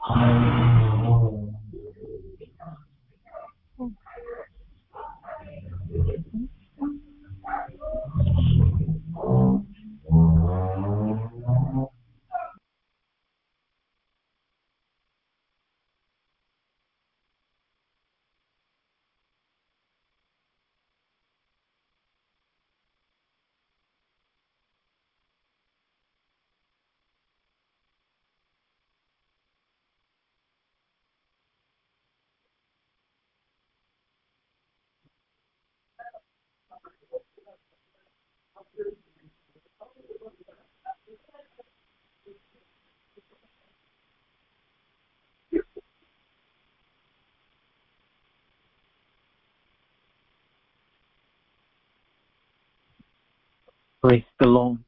Praise the Lord.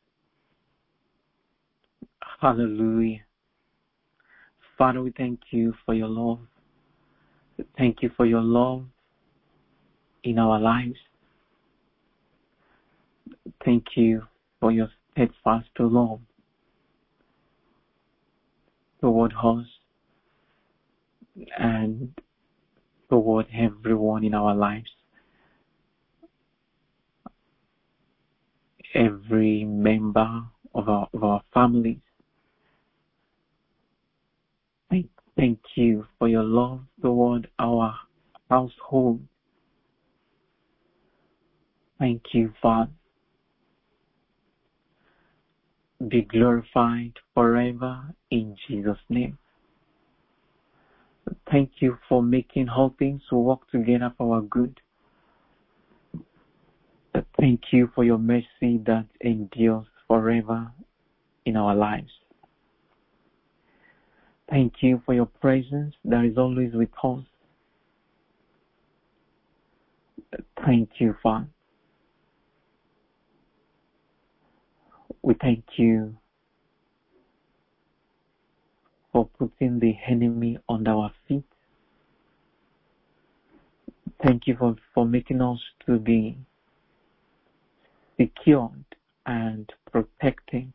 Hallelujah. Father, we thank you for your love. Thank you for your love in our lives. Thank you for your steadfast love toward us and toward everyone in our lives. Every member of our families. Thank you for your love toward our household. Thank you, Father. Be glorified forever in Jesus' name. Thank you for making all things work together for our good. Thank you for your mercy that endures forever in our lives. Thank you for your presence that is always with us. Thank you, Father. We thank you for putting the enemy under our feet. Thank you for making us to be secured and protected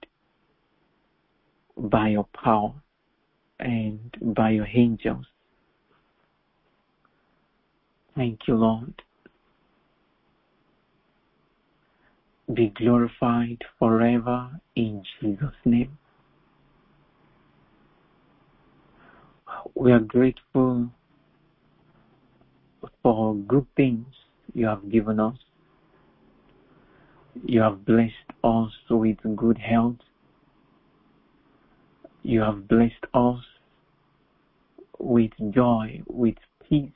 by your power and by your angels. Thank you, Lord. Be glorified forever in Jesus' name. We are grateful for good things you have given us. You have blessed us with good health. You have blessed us with joy, with peace,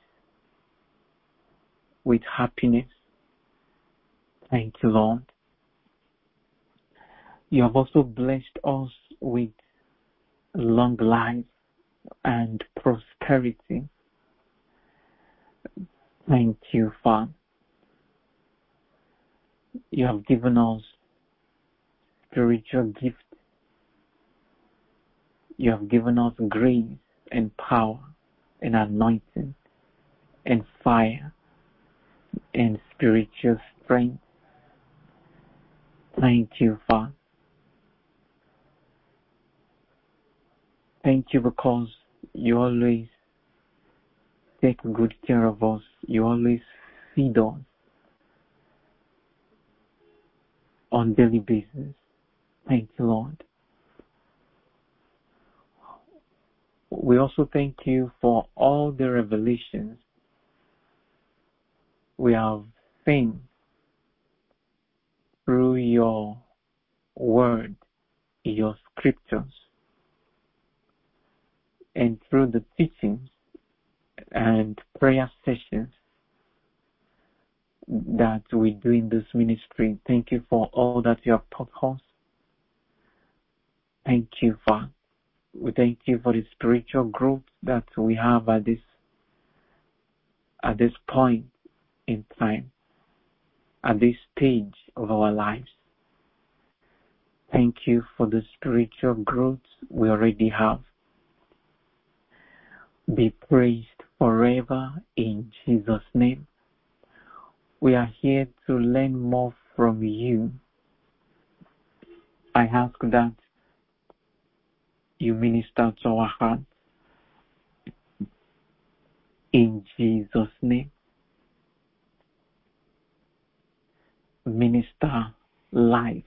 with happiness. Thank you, Lord. You have also blessed us with long life and prosperity. Thank you, Father. You have given us spiritual gifts. You have given us grace and power and anointing and fire and spiritual strength. Thank you, Father. Thank you because you always take good care of us. You always feed us on a daily basis. Thank you, Lord. We also thank you for all the revelations we have seen through your word, your scriptures, and through the teachings and prayer sessions that we do in this ministry. Thank you for all that you have taught us. Thank you, Father. We thank you for the spiritual growth that we have at this point in time, at this stage of our lives. Thank you for the spiritual growth we already have. Be praised forever in Jesus' name. We are here to learn more from you. I ask that you minister to our hearts In Jesus' name, minister life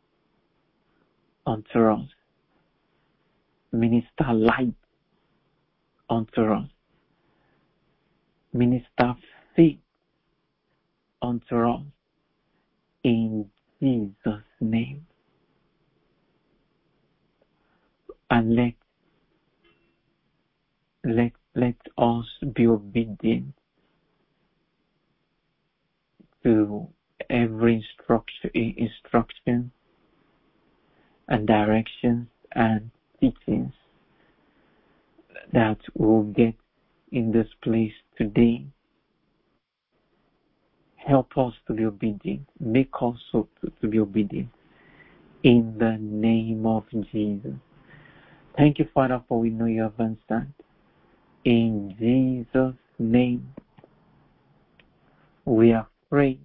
unto us. Minister light unto us. Minister faith unto us. In Jesus' name. And let us be obedient to every instruction and directions and teachings that we'll get in this place today. Help us to be obedient. Make us so to be obedient. In the name of Jesus. Thank you, Father, for we know you have answered. In Jesus' name, we are praying.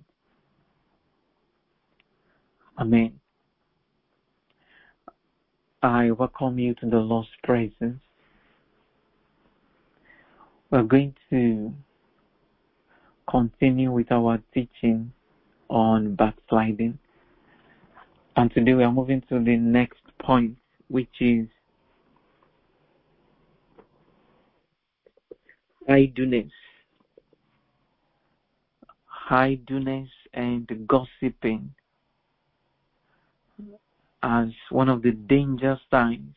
Amen. I welcome you to the Lord's presence. We're going to continue with our teaching on backsliding. And today we are moving to the next point, which is idleness. Idleness and gossiping as one of the danger signs.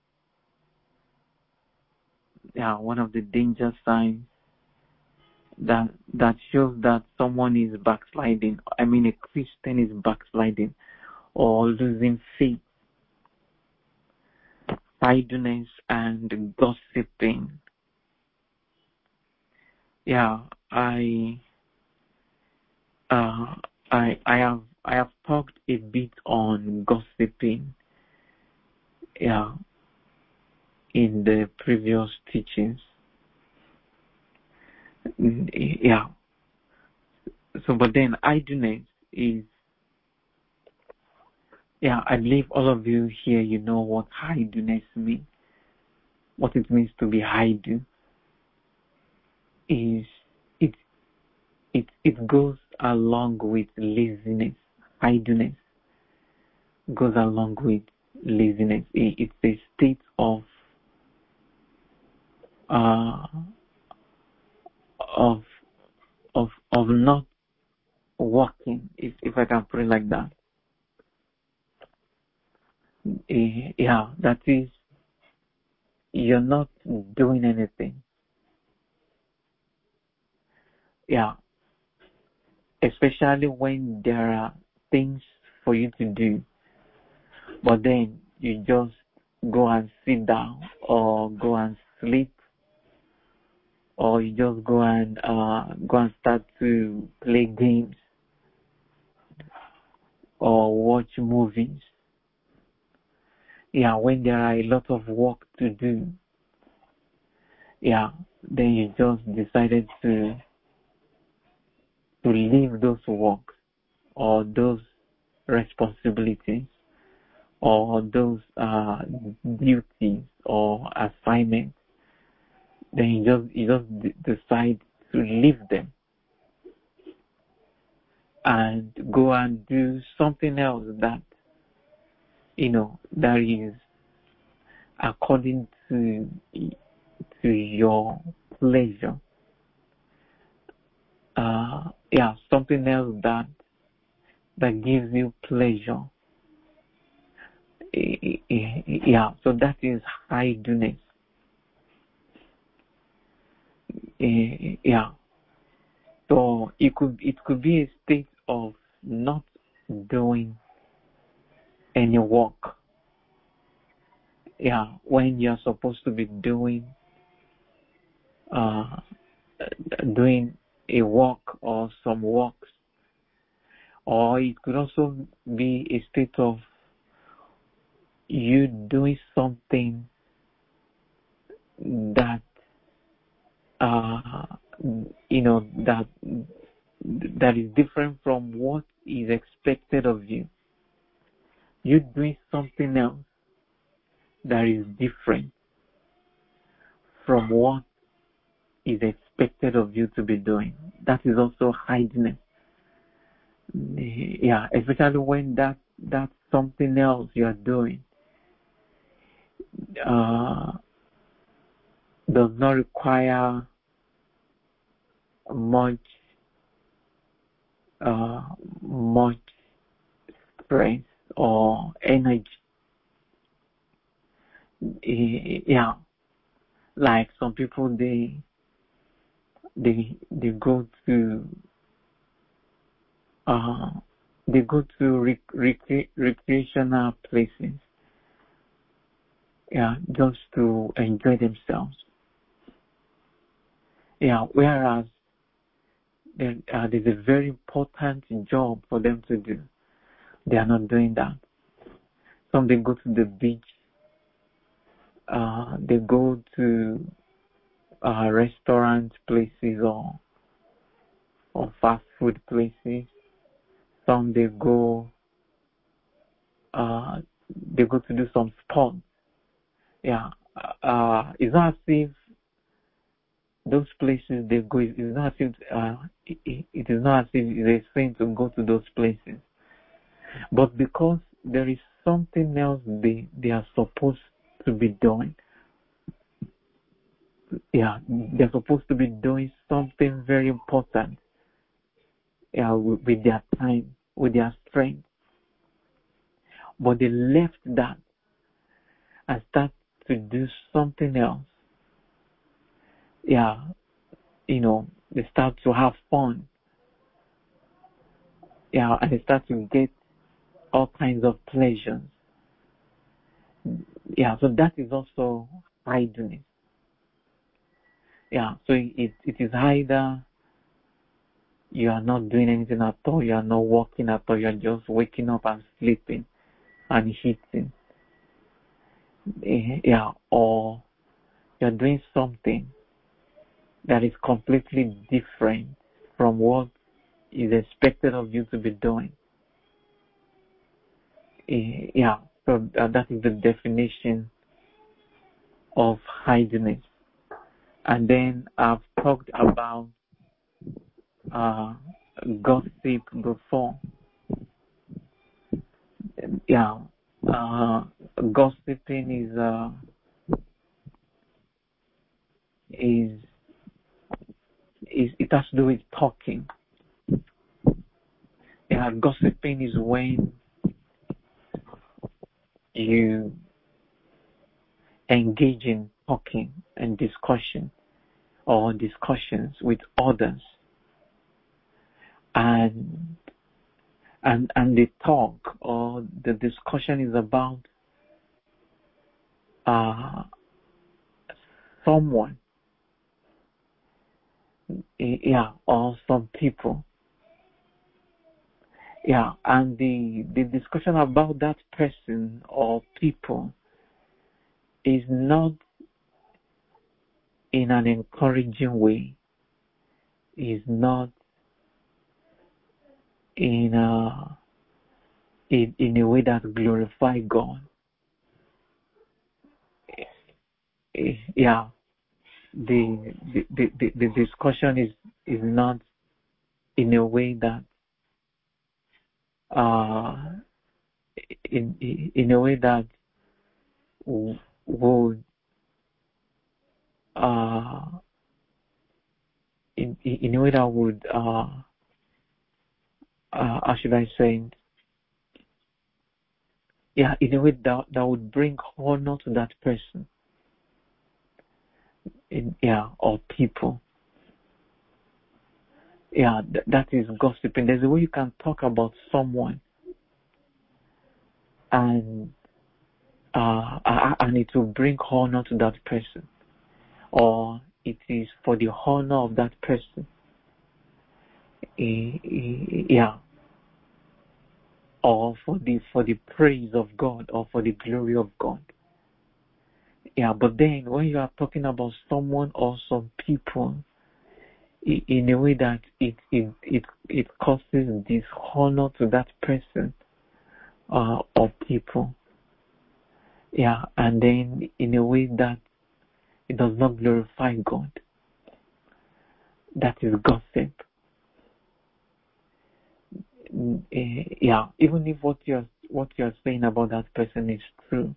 One of the danger signs that shows that someone is backsliding. I mean, a Christian is backsliding or losing faith. Idleness and gossiping. I have talked a bit on gossiping. In the previous teachings. But then idleness is, I believe all of you here, you know what idleness means. What it means to be idle is, it goes along with laziness. Idleness goes along with laziness. It's a state of not working, if I can put it like that. That is, you're not doing anything. Especially when there are things for you to do, but then you just go and sit down or go and sleep, or you just go and start to play games or watch movies. When there are a lot of work to do, then you just decided to leave those work or those responsibilities or those duties or assignments. Then you just decide to leave them and go and do something else that that is according to your pleasure. Something else that gives you pleasure. So that is idleness. So it could be a state of not doing any work. When you're supposed to be doing a work or some works. Or it could also be a state of you doing something that that is different from what is expected of you. You're doing something else that is different from what is expected of you to be doing. That is also hiding it. Yeah, especially when that's something else you are doing does not require much much stress or energy. Yeah, like some people they go to recreational places, yeah, just to enjoy themselves. Yeah, whereas there's a very important job for them to do. They are not doing that. Some they go to the beach, they go to restaurant places or fast food places. Some they go to do some sports. Yeah, it's not as if those places they go. It's not as if it is not as if they're saying to go to those places, but because there is something else they are supposed to be doing. Yeah, they're supposed to be doing something very important. Yeah, with their time, with their strength, but they left that and start to do something else. Yeah, they start to have fun. Yeah, and they start to get all kinds of pleasures. Yeah, so that is also idleness. Yeah, so it is either you are not doing anything at all, you are not working at all, you are just waking up and sleeping and eating. Yeah, or you're doing something that is completely different from what is expected of you to be doing. Yeah, so that is the definition of idleness. And then I've talked about gossip before. Yeah, gossiping is it has to do with talking. Yeah, gossiping is when you engage in talking and discussion or discussions with others, and the talk or the discussion is about someone, yeah, or some people. Yeah, and the discussion about that person or people is not in an encouraging way, is not in a way that glorifies God. Yeah, the discussion is not in a way that in a way that would in a way that would how should I say it? Yeah, in a way that would bring honor to that person, or people. Yeah, that is gossiping. There's a way you can talk about someone, and it will bring honor to that person, or it is for the honor of that person. Yeah, or for the praise of God, or for the glory of God. Yeah, but then when you are talking about someone or some people in a way that it causes dishonor to that person or people, yeah, and then in a way that it does not glorify God, that is gossip. Yeah, even if what you're saying about that person is true.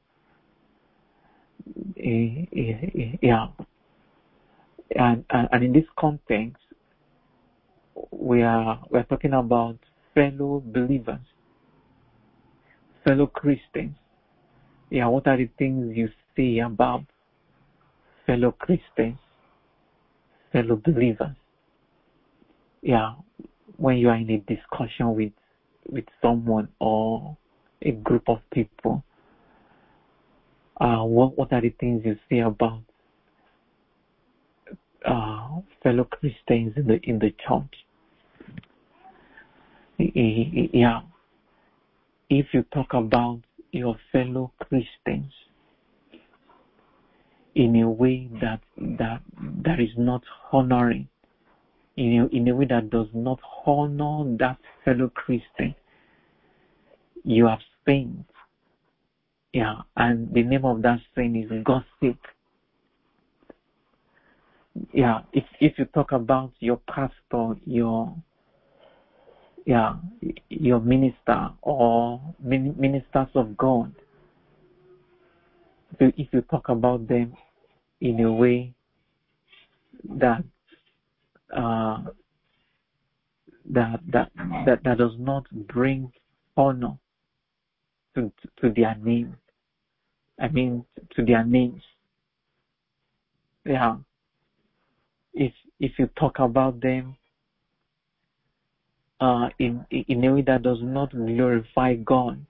Yeah, and in this context, we're talking about fellow believers, fellow Christians. Yeah, what are the things you say about fellow Christians, fellow believers? Yeah, when you are in a discussion with someone or a group of people, what are the things you say about fellow Christians in the church? Yeah, if you talk about your fellow Christians in a way that is not honoring, in a way that does not honor that fellow Christian, you have sinned. Yeah, and the name of that sin is gossip. Yeah, if you talk about your pastor, your minister or ministers of God, so if you talk about them in a way that that does not bring honor to their name, I mean to their names. Yeah, if you talk about them in a way that does not glorify God,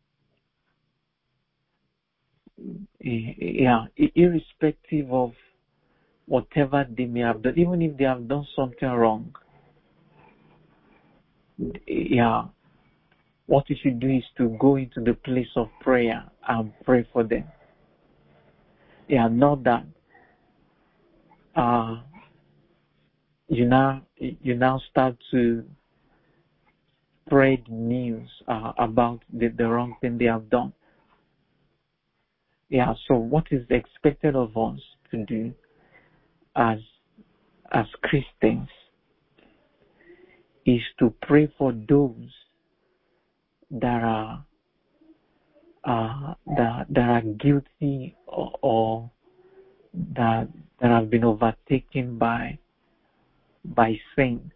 yeah, irrespective of whatever they may have done, even if they have done something wrong, yeah, what you should do is to go into the place of prayer and pray for them. Yeah, not that you now start to spread news about the wrong thing they have done. Yeah, so what is expected of us to do as Christians is to pray for those that are guilty or that have been overtaken by sin.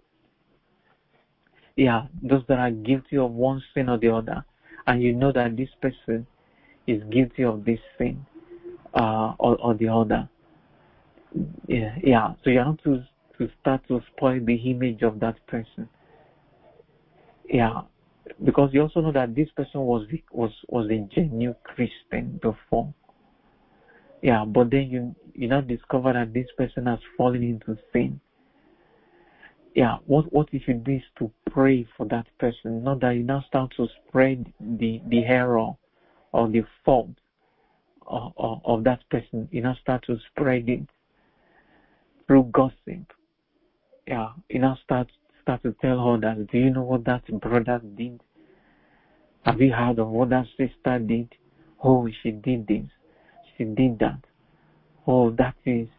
Yeah, those that are guilty of one sin or the other, and you know that this person is guilty of this sin or the other. Yeah. So you have to start to spoil the image of that person. Yeah, because you also know that this person was a genuine Christian before. Yeah, but then you now discover that this person has fallen into sin. Yeah, what you should do is to pray for that person, not that you now start to spread the error or the fault of that person. You now start to spread it through gossip. Yeah, you now start to tell her that, do you know what that brother did? Have you heard of what that sister did? Oh, she did this, she did that. Oh, that is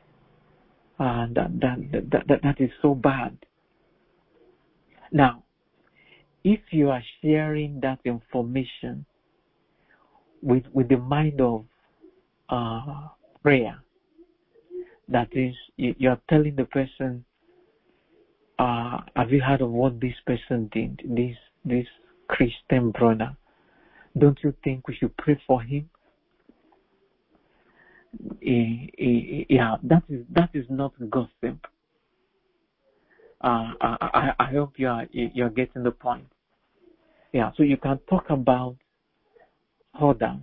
that is so bad. Now, if you are sharing that information with the mind of prayer, that is, you are telling the person, have you heard of what this person did? This Christian brother. Don't you think we should pray for him? Yeah, that is not gossip. I hope you're getting the point. Yeah, so you can talk about others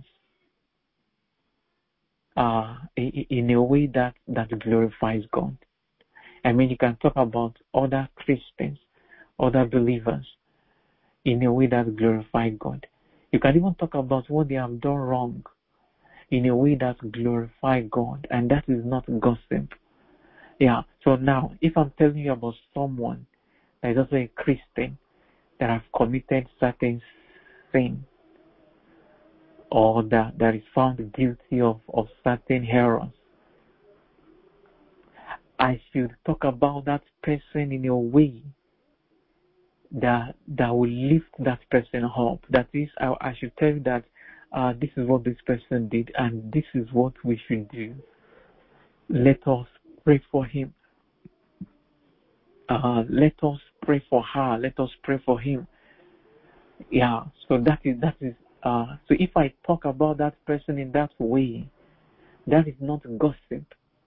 in a way that glorifies God. I mean, you can talk about other Christians, other believers in a way that glorifies God. You can even talk about what they have done wrong in a way that glorifies God, and that is not gossip. Yeah, so now, if I'm telling you about someone that is also a Christian that have committed certain sin, or that is found guilty of certain errors, I should talk about that person in a way that will lift that person up. That is, I should tell you that this is what this person did, and this is what we should do. Let us pray for him. Let us pray for her. Let us pray for him. Yeah. So that is. So if I talk about that person in that way, that is not gossip.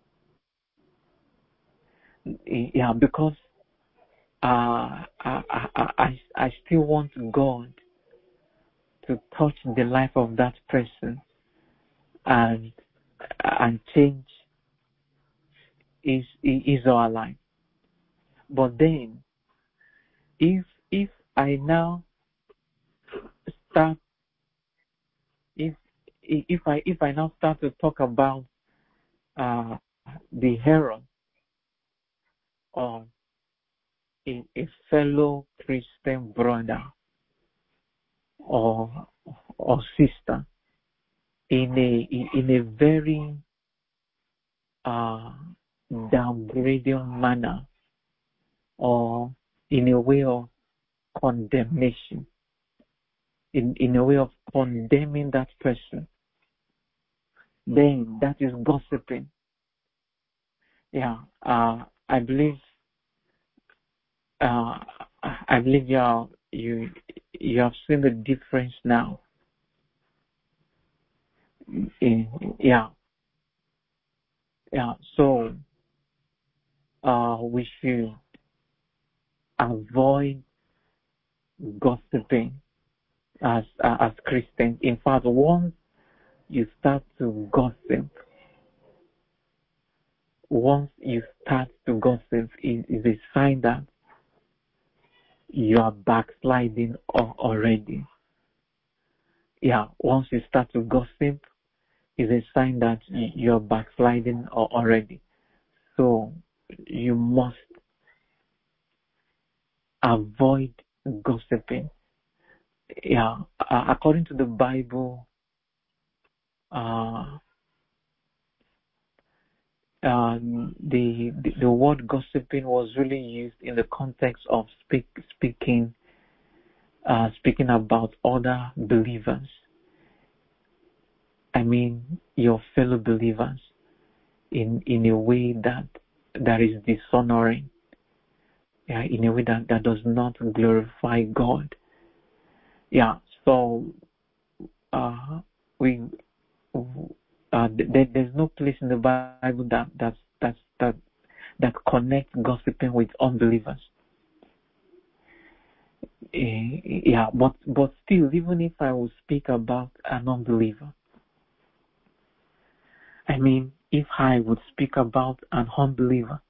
Yeah, because I still want God to touch the life of that person and change his our life. But then, if I now start, if I now start to talk about the error of a fellow Christian brother or sister in a very downgrading manner, or in a way of condemnation, in a way of condemning that person, then that is gossiping. Yeah, I believe you have seen the difference now. Yeah. So we should avoid gossiping as Christians. In fact, once you start to gossip, it is a sign that you are backsliding already. Yeah, once you start to gossip, is a sign that you are backsliding already. So you must avoid gossiping. Yeah, according to the Bible, the word gossiping was really used in the context of speaking about other believers. I mean, your fellow believers in a way that is dishonoring. Yeah, in a way that does not glorify God. Yeah, so there's no place in the Bible that connects gossiping with unbelievers. Yeah, but still, even if I will speak about an unbeliever, I mean, if I would speak about an unbeliever,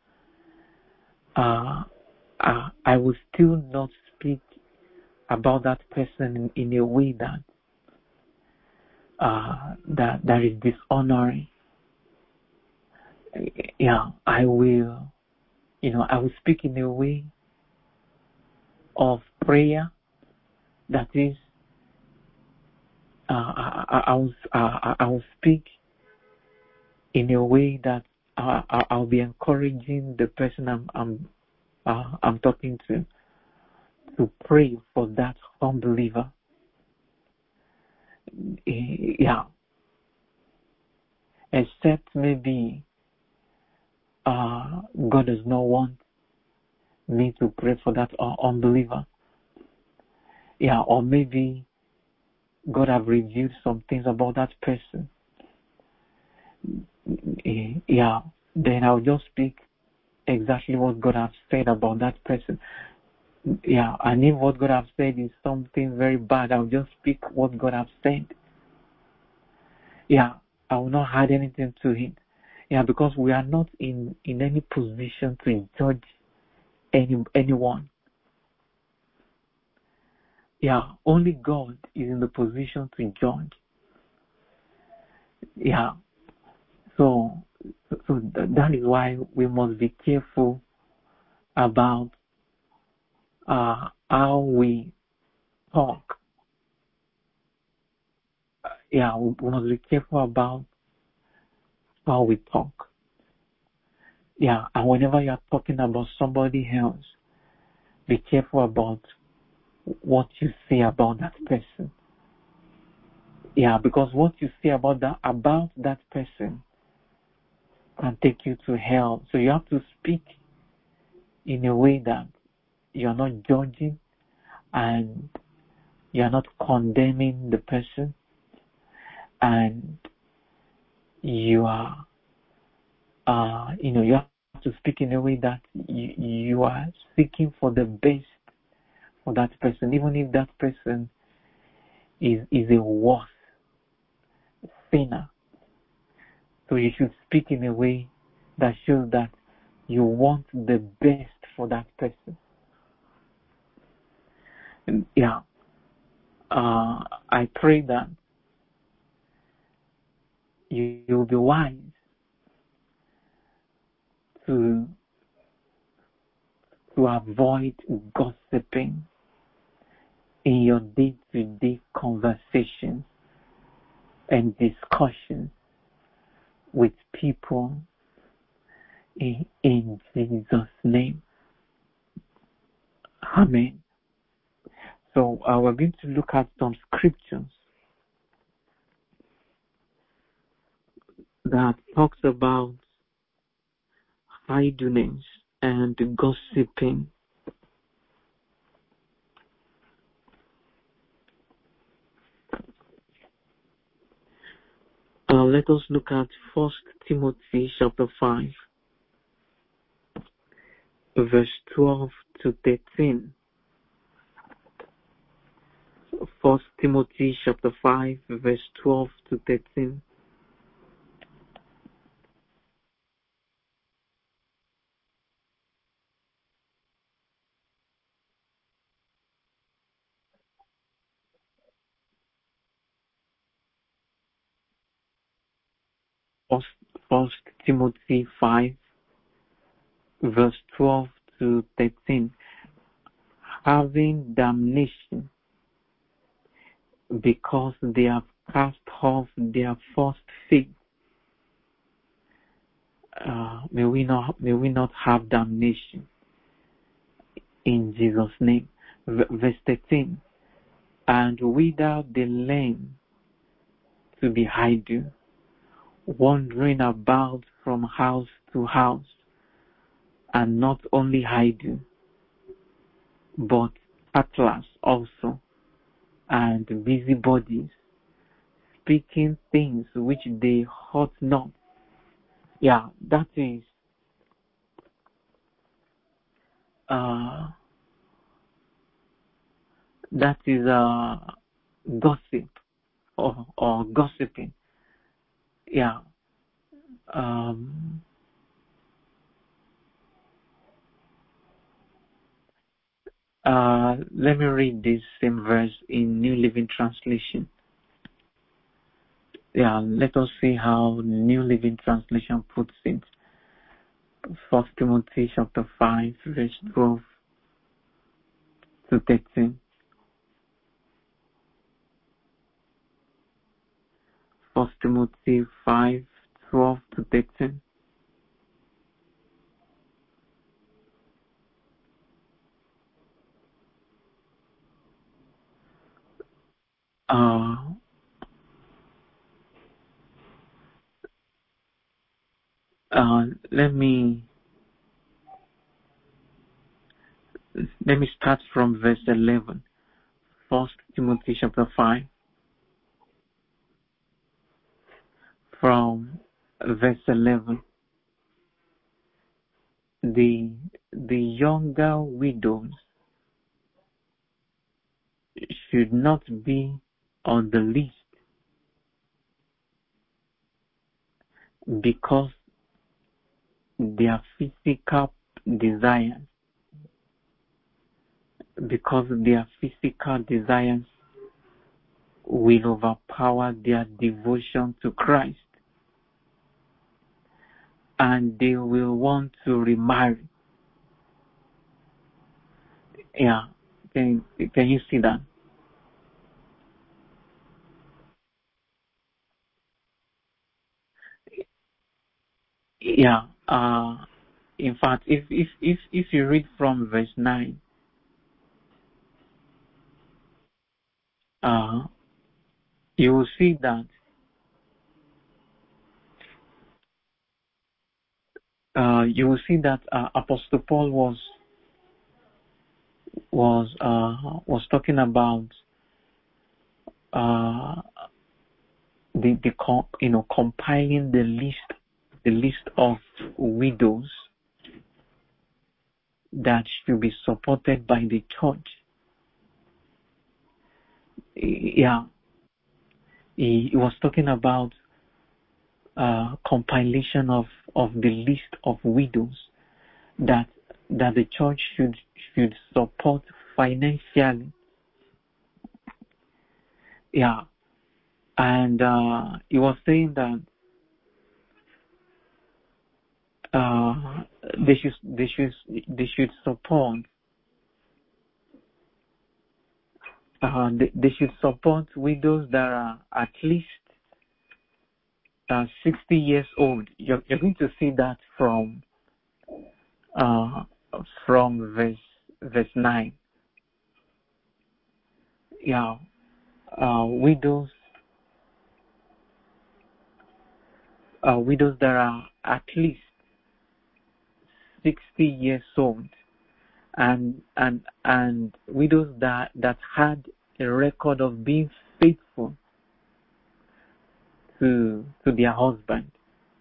I will still not speak about that person in a way that is dishonoring. Yeah, I will speak in a way of prayer. That is, I will speak in a way that I'll be encouraging the person I'm talking to pray for that unbeliever. Yeah, except maybe God does not want me to pray for that unbeliever. Yeah, or maybe God have revealed some things about that person. Yeah, then I'll just speak exactly what God has said about that person. Yeah, and if what God has said is something very bad, I'll just speak what God has said. Yeah, I will not add anything to it. Yeah, because we are not in any position to judge anyone. Yeah, only God is in the position to judge. Yeah, so that is why we must be careful about how we talk. Yeah, we must be careful about how we talk. Yeah, and whenever you are talking about somebody else, be careful about what you say about that person. Yeah, because what you say about that person can take you to hell. So you have to speak in a way that you are not judging and you are not condemning the person, and you are, you have to speak in a way that you are seeking for the best for that person, even if that person is a worse sinner. So you should speak in a way that shows that you want the best for that person. And yeah, I pray that you'll be wise to avoid gossiping in your day-to-day conversations and discussions with people in Jesus' name. Amen. So we're going to look at some scriptures that talks about idleness and gossiping. Let us look at 1 Timothy chapter 5, verse 12 to 13. 1 Timothy chapter 5, verse 12 to 13. First Timothy 5, verse 12 to 13. Having damnation, because they have cast off their first faith. May we not have damnation in Jesus' name. Verse 13. And without they learn to be idle, wandering about from house to house, and not only idle, but tattlers also, and busybodies, speaking things which they ought not. Yeah, that is gossip or gossiping. Yeah. Let me read this same verse in New Living Translation. Yeah, let us see how New Living Translation puts it. 1 Timothy chapter 5, verse 12 to 13. 1 Timothy 5, 12 to 13. Let me start from verse 11. 1 Timothy chapter 5, from verse 11. The younger widows should not be on the list, because their physical desires will overpower their devotion to Christ, and they will want to remarry. Yeah, can you see that? Yeah. In fact, if you read from verse 9, you will see that Apostle Paul was talking about compiling the list of widows that should be supported by the church. Yeah, he was talking about compilation of the list of widows that the church should support financially. Yeah, and he was saying that they should support. They should support widows that are at least 60 years old. You're going to see that from verse 9. Yeah, widows that are at least 60 years old, and widows that had a record of being faithful to their husband.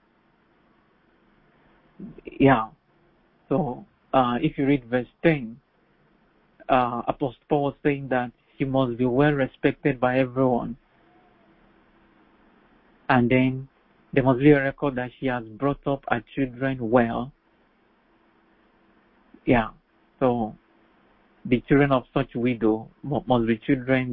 Yeah. So if you read verse 10, Apostle Paul was saying that she must be well respected by everyone, and then there must be a record that she has brought up her children well. Yeah. So the children of such widow must be children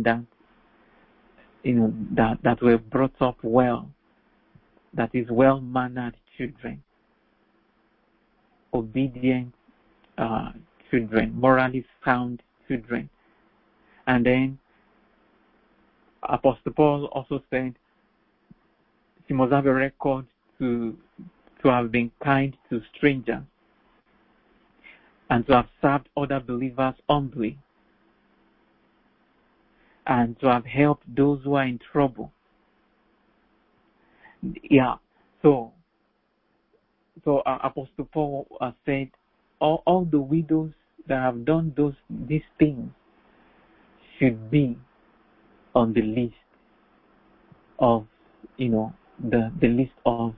that were brought up well, that is well-mannered children, obedient children, morally sound children. And then Apostle Paul also said she must have a record to have been kind to strangers and to have served other believers humbly and to have helped those who are in trouble. Yeah. So Apostle Paul said all the widows that have done these things should be on the list of the list of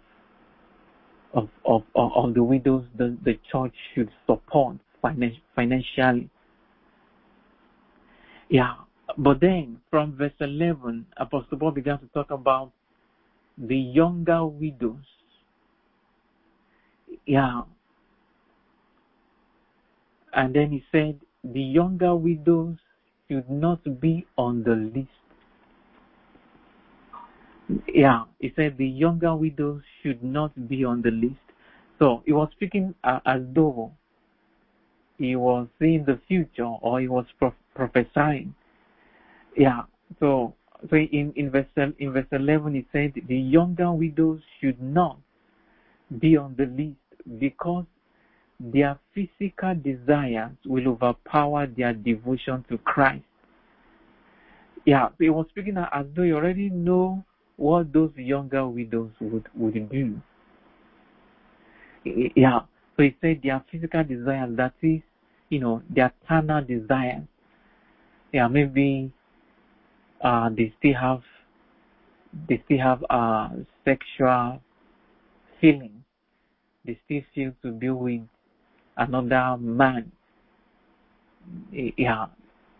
the widows the church should support financially. Yeah. But then from verse 11, Apostle Paul began to talk about the younger widows. Yeah. And then he said the younger widows should not be on the list. Yeah, he said the younger widows should not be on the list. So he was speaking as though he was seeing the future, or he was prophesying. Yeah. So in verse 11 he said the younger widows should not be on the list because their physical desires will overpower their devotion to Christ. Yeah, so he was speaking as though you already know what those younger widows would do. Yeah, so he said their physical desires, that is, their carnal desires. Yeah, maybe they still have sexual feelings. They still feel to be with another man. Yeah,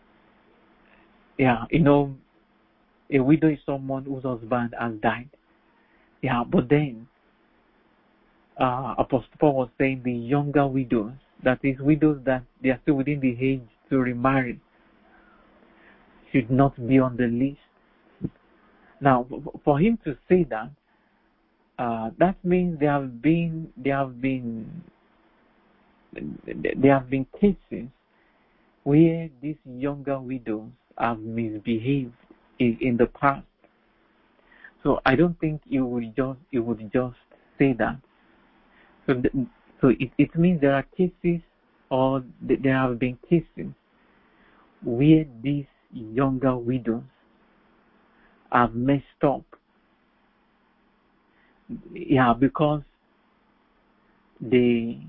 a widow is someone whose husband has died. Yeah, but then Apostle Paul was saying the younger widows, that is, widows that they are still within the age to remarry, should not be on the list. Now, for him to say that, that means there have been cases where these younger widows have misbehaved in the past. So I don't think you would just say that. So So it means there are cases, or there have been cases where these younger widows have messed up. Yeah, because they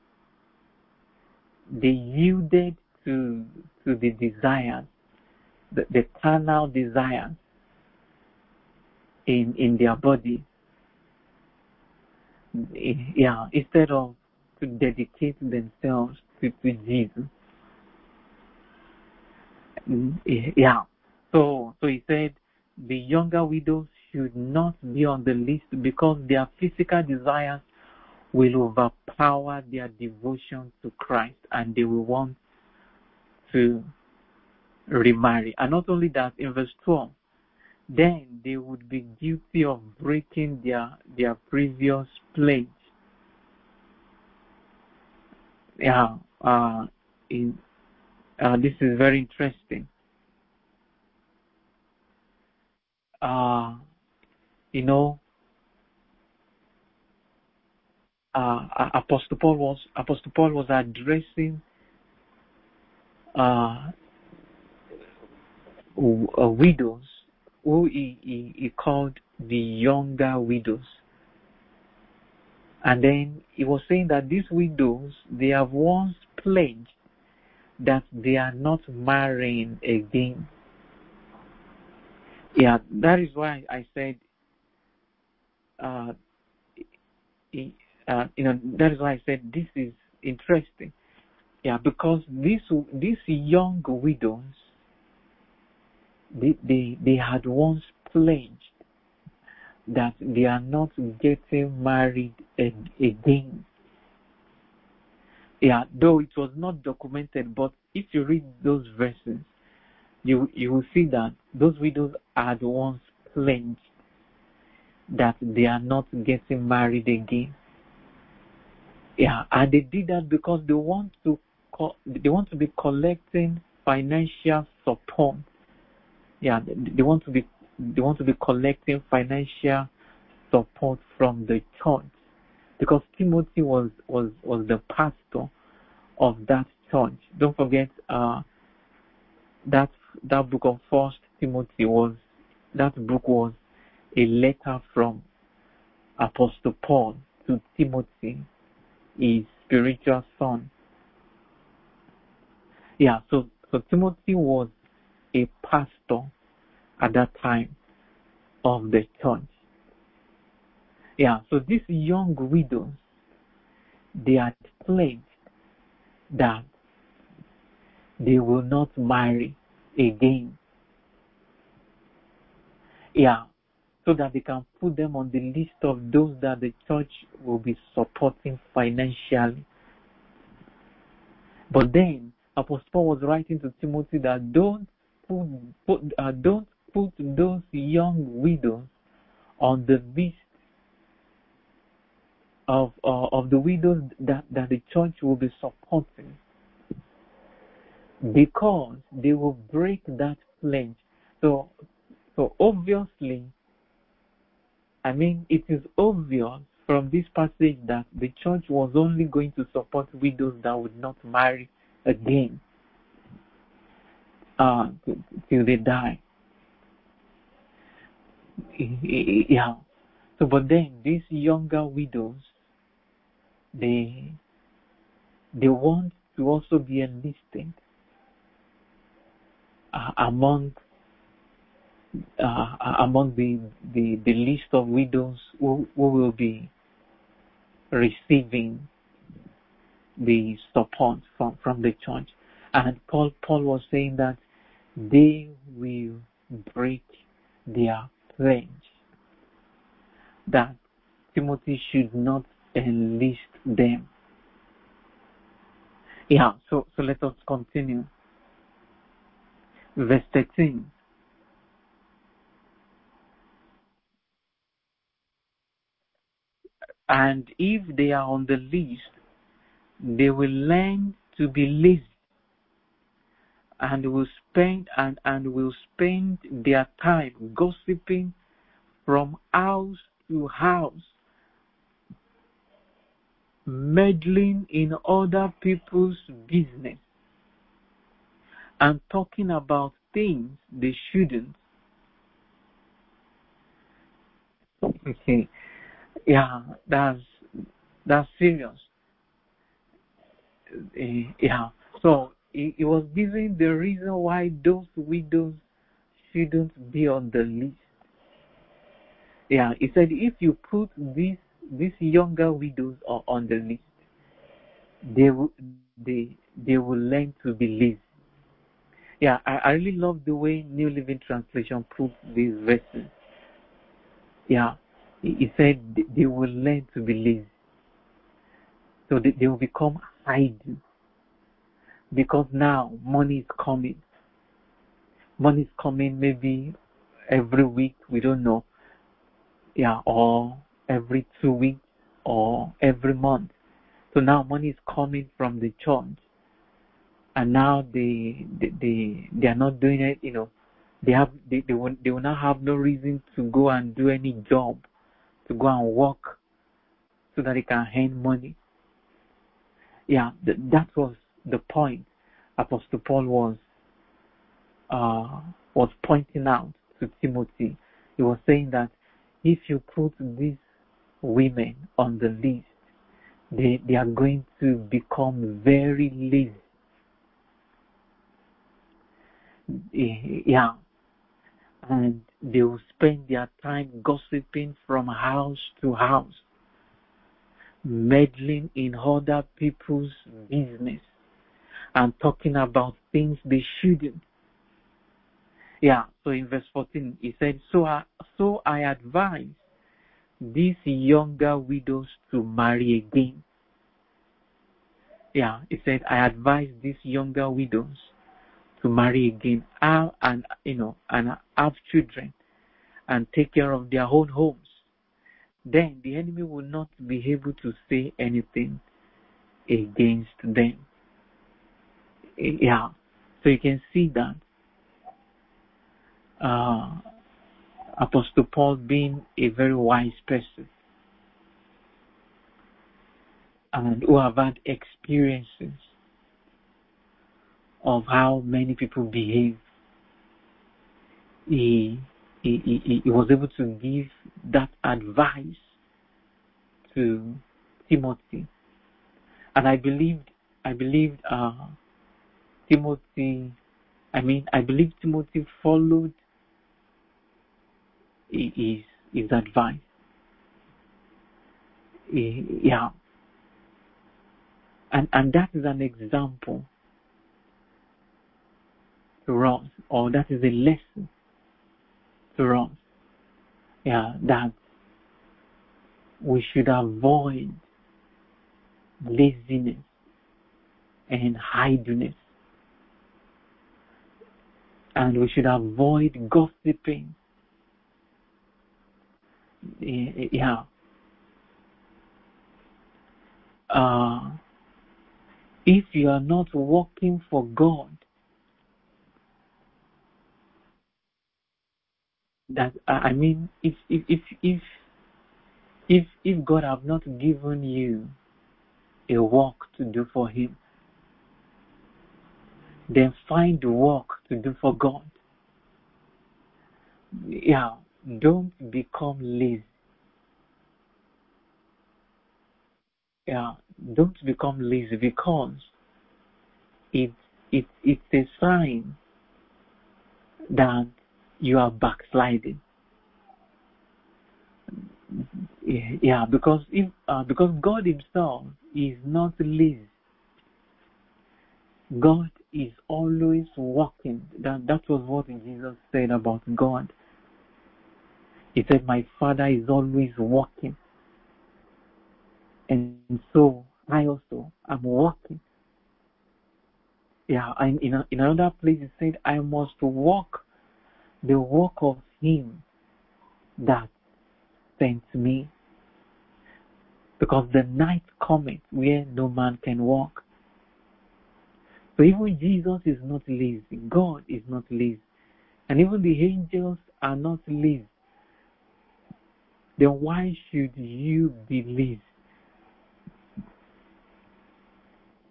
yielded to the desires, the carnal desires in their body. Yeah, instead of to dedicate themselves to Jesus. Yeah. So he said the younger widows should not be on the list because their physical desires will overpower their devotion to Christ, and they will want to remarry. And not only that, in verse 12, then they would be guilty of breaking their previous pledge. Yeah, this is very interesting. You know, Apostle Paul was addressing widows who he called the younger widows. And then he was saying that these widows, they have once pledged that they are not marrying again. Yeah, that is why I said, that is why I said this is interesting. Yeah, because these young widows, they had once pledged that they are not getting married again. Yeah, though it was not documented, but if you read those verses, you will see that those widows had once pledged that they are not getting married again. Yeah, and they did that because they want to be collecting financial support. Yeah, they want to be collecting financial support from the church, because Timothy was the pastor of that church. Don't forget, that book of First Timothy was a letter from Apostle Paul to Timothy, his spiritual son. Yeah, so Timothy was a pastor at that time of the church. Yeah, so these young widows, they had pledged that they will not marry again. Yeah, so that they can put them on the list of those that the church will be supporting financially. But then Apostle Paul was writing to Timothy that don't put those young widows on the list of the widows that the church will be supporting, because they will break that pledge. So obviously, I mean, it is obvious from this passage that the church was only going to support widows that would not marry again till they die. Yeah. So, but then these younger widows, they want to also be enlisted among the list of widows who will be receiving the support from the church. And Paul was saying that they will break their pledge, that Timothy should not enlist them. Yeah, so let us continue. Verse 13. And if they are on the list, they will learn to be lazy, and will spend their time gossiping from house to house, meddling in other people's business and talking about things they shouldn't. Okay. Yeah, that's serious. Yeah. So he was giving the reason why those widows shouldn't be on the list. Yeah, he said if you put these younger widows on the list, they will learn to believe. Yeah, I really love the way New Living Translation puts these verses. Yeah, he said they will learn to believe. So they will become idle. Because now money is coming. Money is coming maybe every week, we don't know. Yeah, or every 2 weeks or every month. So now money is coming from the church. And now they are not doing it, they will not have no reason to go and do any job, to go and work so that they can earn money. Yeah, that was the point Apostle Paul was pointing out to Timothy. He was saying that if you put these women on the list, they are going to become very lazy. Yeah, and they will spend their time gossiping from house to house, meddling in other people's business and talking about things they shouldn't. Yeah, so in verse 14, he said, So I advise these younger widows to marry again. Yeah, he said, I advise these younger widows to marry again and have children and take care of their own homes. Then the enemy will not be able to say anything against them. Yeah, so you can see that Apostle Paul being a very wise person and who have had experiences of how many people behave, he was able to give that advice to Timothy. And I believe Timothy followed his advice. Yeah. And that is an example to us, or that is a lesson to us. Yeah, that we should avoid laziness and idleness. And we should avoid gossiping. Yeah. If you are not working for God, that if God have not given you a work to do for Him, then find work to do for God. Yeah, don't become lazy. Yeah, don't become lazy, because it's a sign that you are backsliding. Yeah, because God Himself is not lazy. God is always working. That was what Jesus said about God. He said, "My Father is always working, and so I also am working." Yeah, and in another place He said, "I must walk the work of Him that sent me, because the night cometh where no man can walk." So even Jesus is not lazy. God is not lazy. And even the angels are not lazy. Then why should you be lazy?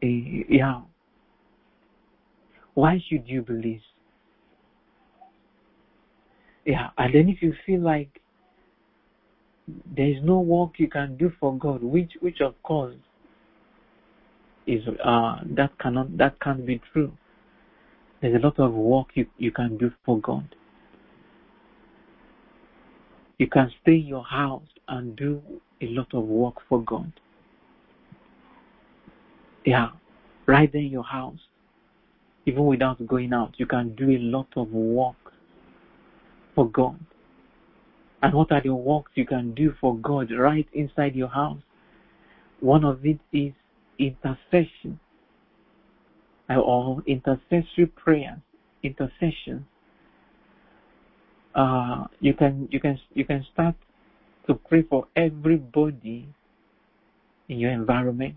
Yeah. Why should you believe? Yeah. And then if you feel like there is no work you can do for God, which of course is that can't be true. There's a lot of work you can do for God. You can stay in your house and do a lot of work for God. Yeah, right there in your house, even without going out, you can do a lot of work for God. And what are the works you can do for God right inside your house? One of it is intercession or intercessory prayer. Intercession. You can start to pray for everybody in your environment.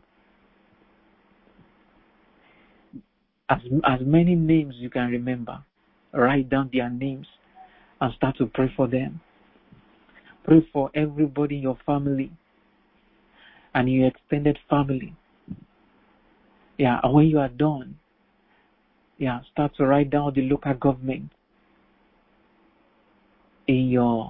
As many names you can remember, write down their names and start to pray for them. Pray for everybody in your family and your extended family. Yeah, and when you are done, yeah, start to write down the local government in your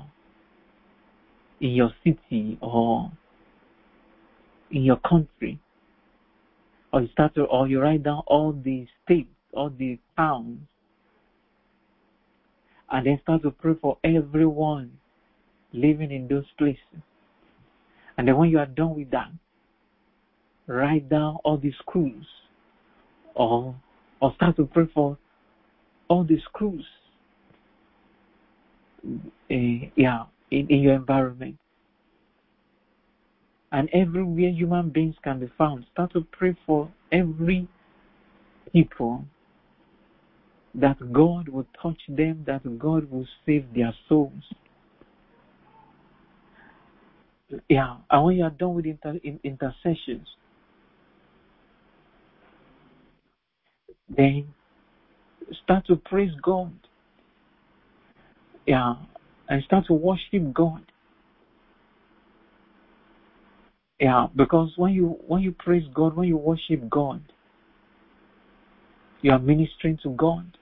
city or in your country, or you write down all the states, all the towns, and then start to pray for everyone living in those places. And then when you are done with that, write down all the schools, or start to pray for all the schools, in your environment. And everywhere human beings can be found, start to pray for every people, that God will touch them, that God will save their souls. Yeah, and when you are done with intercessions, then start to praise God. Yeah, and start to worship God. Yeah, because when you praise God, when you worship God, you are ministering to God.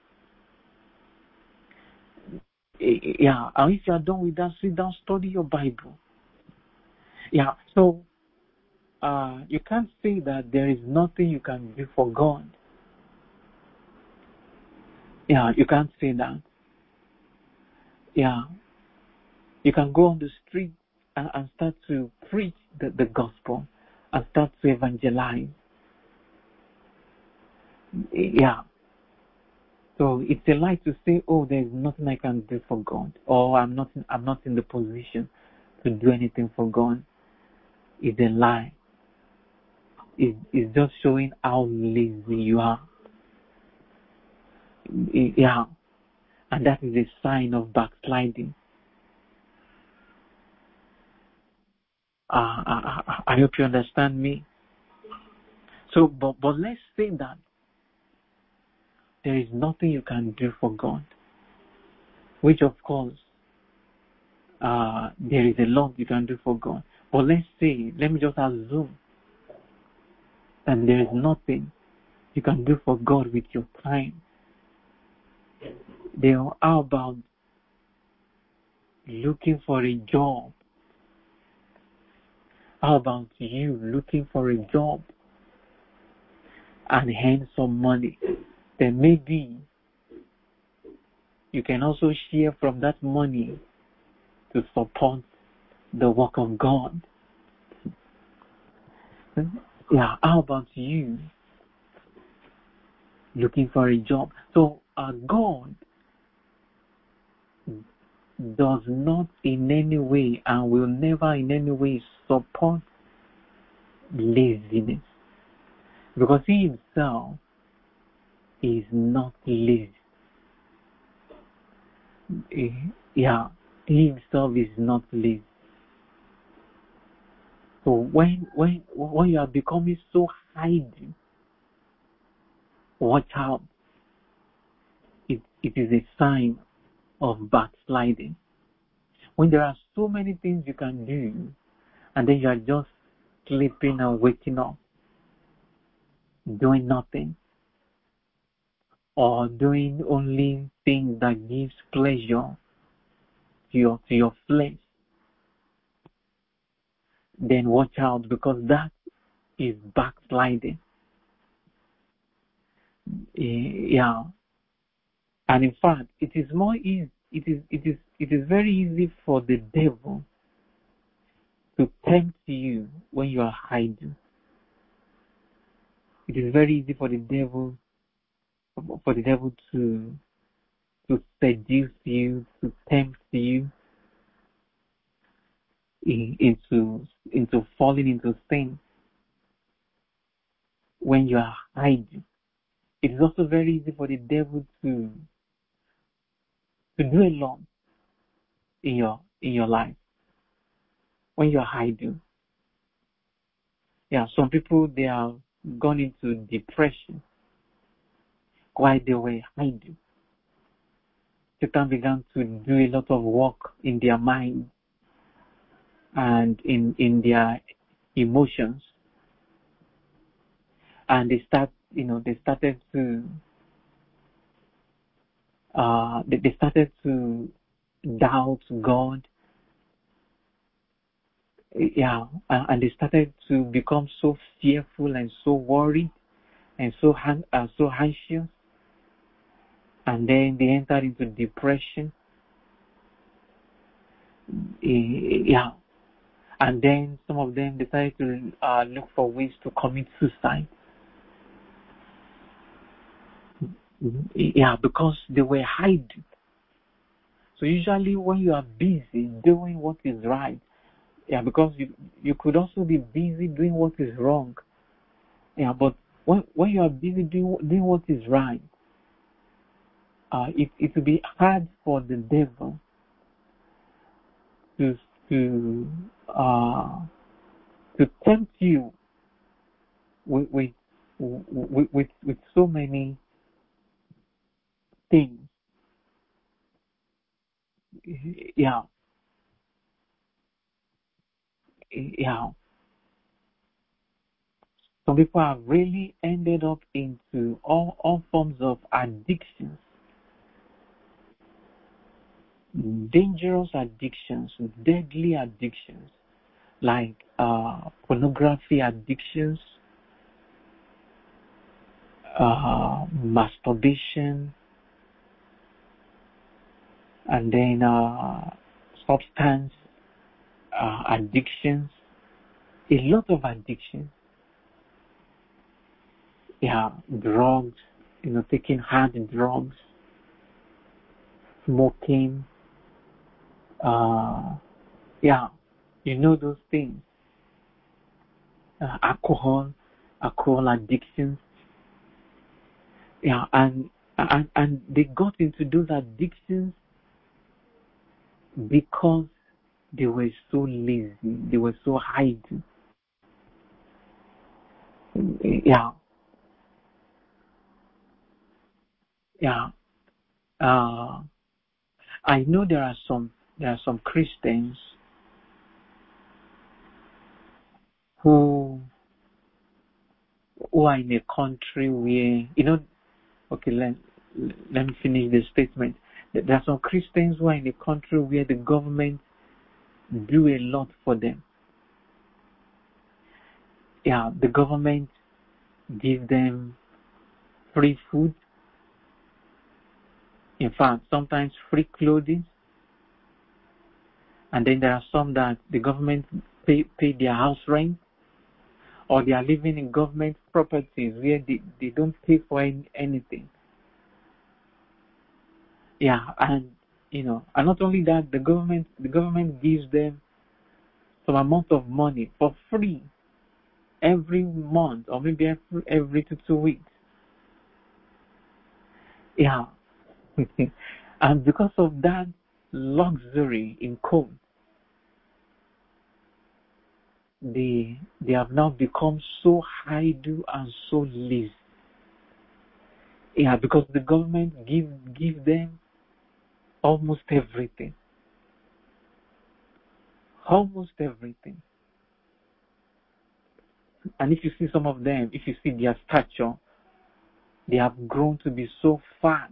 Yeah, and if you are done with that, sit down, study your Bible. Yeah, so you can't say that there is nothing you can do for God. Yeah, you can't say that. Yeah, you can go on the street and start to preach the gospel and start to evangelize. Yeah. So it's a lie to say, oh, there's nothing I can do for God, or I'm not in the position to do anything for God. It's a lie. It's just showing how lazy you are. Yeah. And that is a sign of backsliding. I hope you understand me. So, but let's say that there is nothing you can do for God, which of course, there is a lot you can do for God. But let me just assume that there is nothing you can do for God with your time. Then how about looking for a job? How about you looking for a job and earn some money? Then maybe you can also share from that money to support the work of God. Yeah, how about you looking for a job? So God does not in any way and will never in any way support laziness, because He Himself is not lazy. Yeah, He Himself is not lazy. So when you are becoming so hiding, watch out. It is a sign of backsliding. When there are so many things you can do, and then you are just sleeping and waking up, doing nothing, or doing only things that gives pleasure to your flesh, then watch out, because that is backsliding. Yeah. And in fact, it is more easy. It is very easy for the devil to tempt you when you are hiding. It is very easy for the devil to seduce you, to tempt you into falling into sin when you are hiding. It is also very easy for the devil to do a lot in your life when you are hiding. Yeah, some people, they have gone into depression while they were hiding. Satan began to do a lot of work in their mind and in their emotions, and they started to doubt God. Yeah, and they started to become so fearful and so worried and so anxious, and then they entered into depression. Yeah, and then some of them decided to look for ways to commit suicide. Yeah, because they were hiding. So usually when you are busy doing what is right, yeah, because you could also be busy doing what is wrong. Yeah, but when you are busy doing what is right, it will be hard for the devil to to uh, to tempt you with so many things. Yeah, yeah. Some people have really ended up into all forms of addictions, dangerous addictions, deadly addictions, like pornography addictions, masturbation, and then substance addictions, a lot of addictions. Yeah, drugs, taking hard drugs, smoking, yeah, those things. Alcohol addictions. Yeah, and they got into those addictions because they were so lazy, they were so hiding. Yeah, yeah. Uh, I know there are some Christians who are in a country where okay, let me finish the statement. There are some Christians who are in a country where the government do a lot for them. Yeah, the government give them free food. In fact, sometimes free clothing. And then there are some that the government pay their house rent, or they are living in government properties where they don't pay for anything. Yeah, and and not only that, the government gives them some amount of money for free every month, or maybe every 2 weeks. Yeah. And because of that luxury in code, they have now become so idle and so lazy. Yeah, because the government give them almost everything. Almost everything. And if you see some of them, if you see their stature, they have grown to be so fat.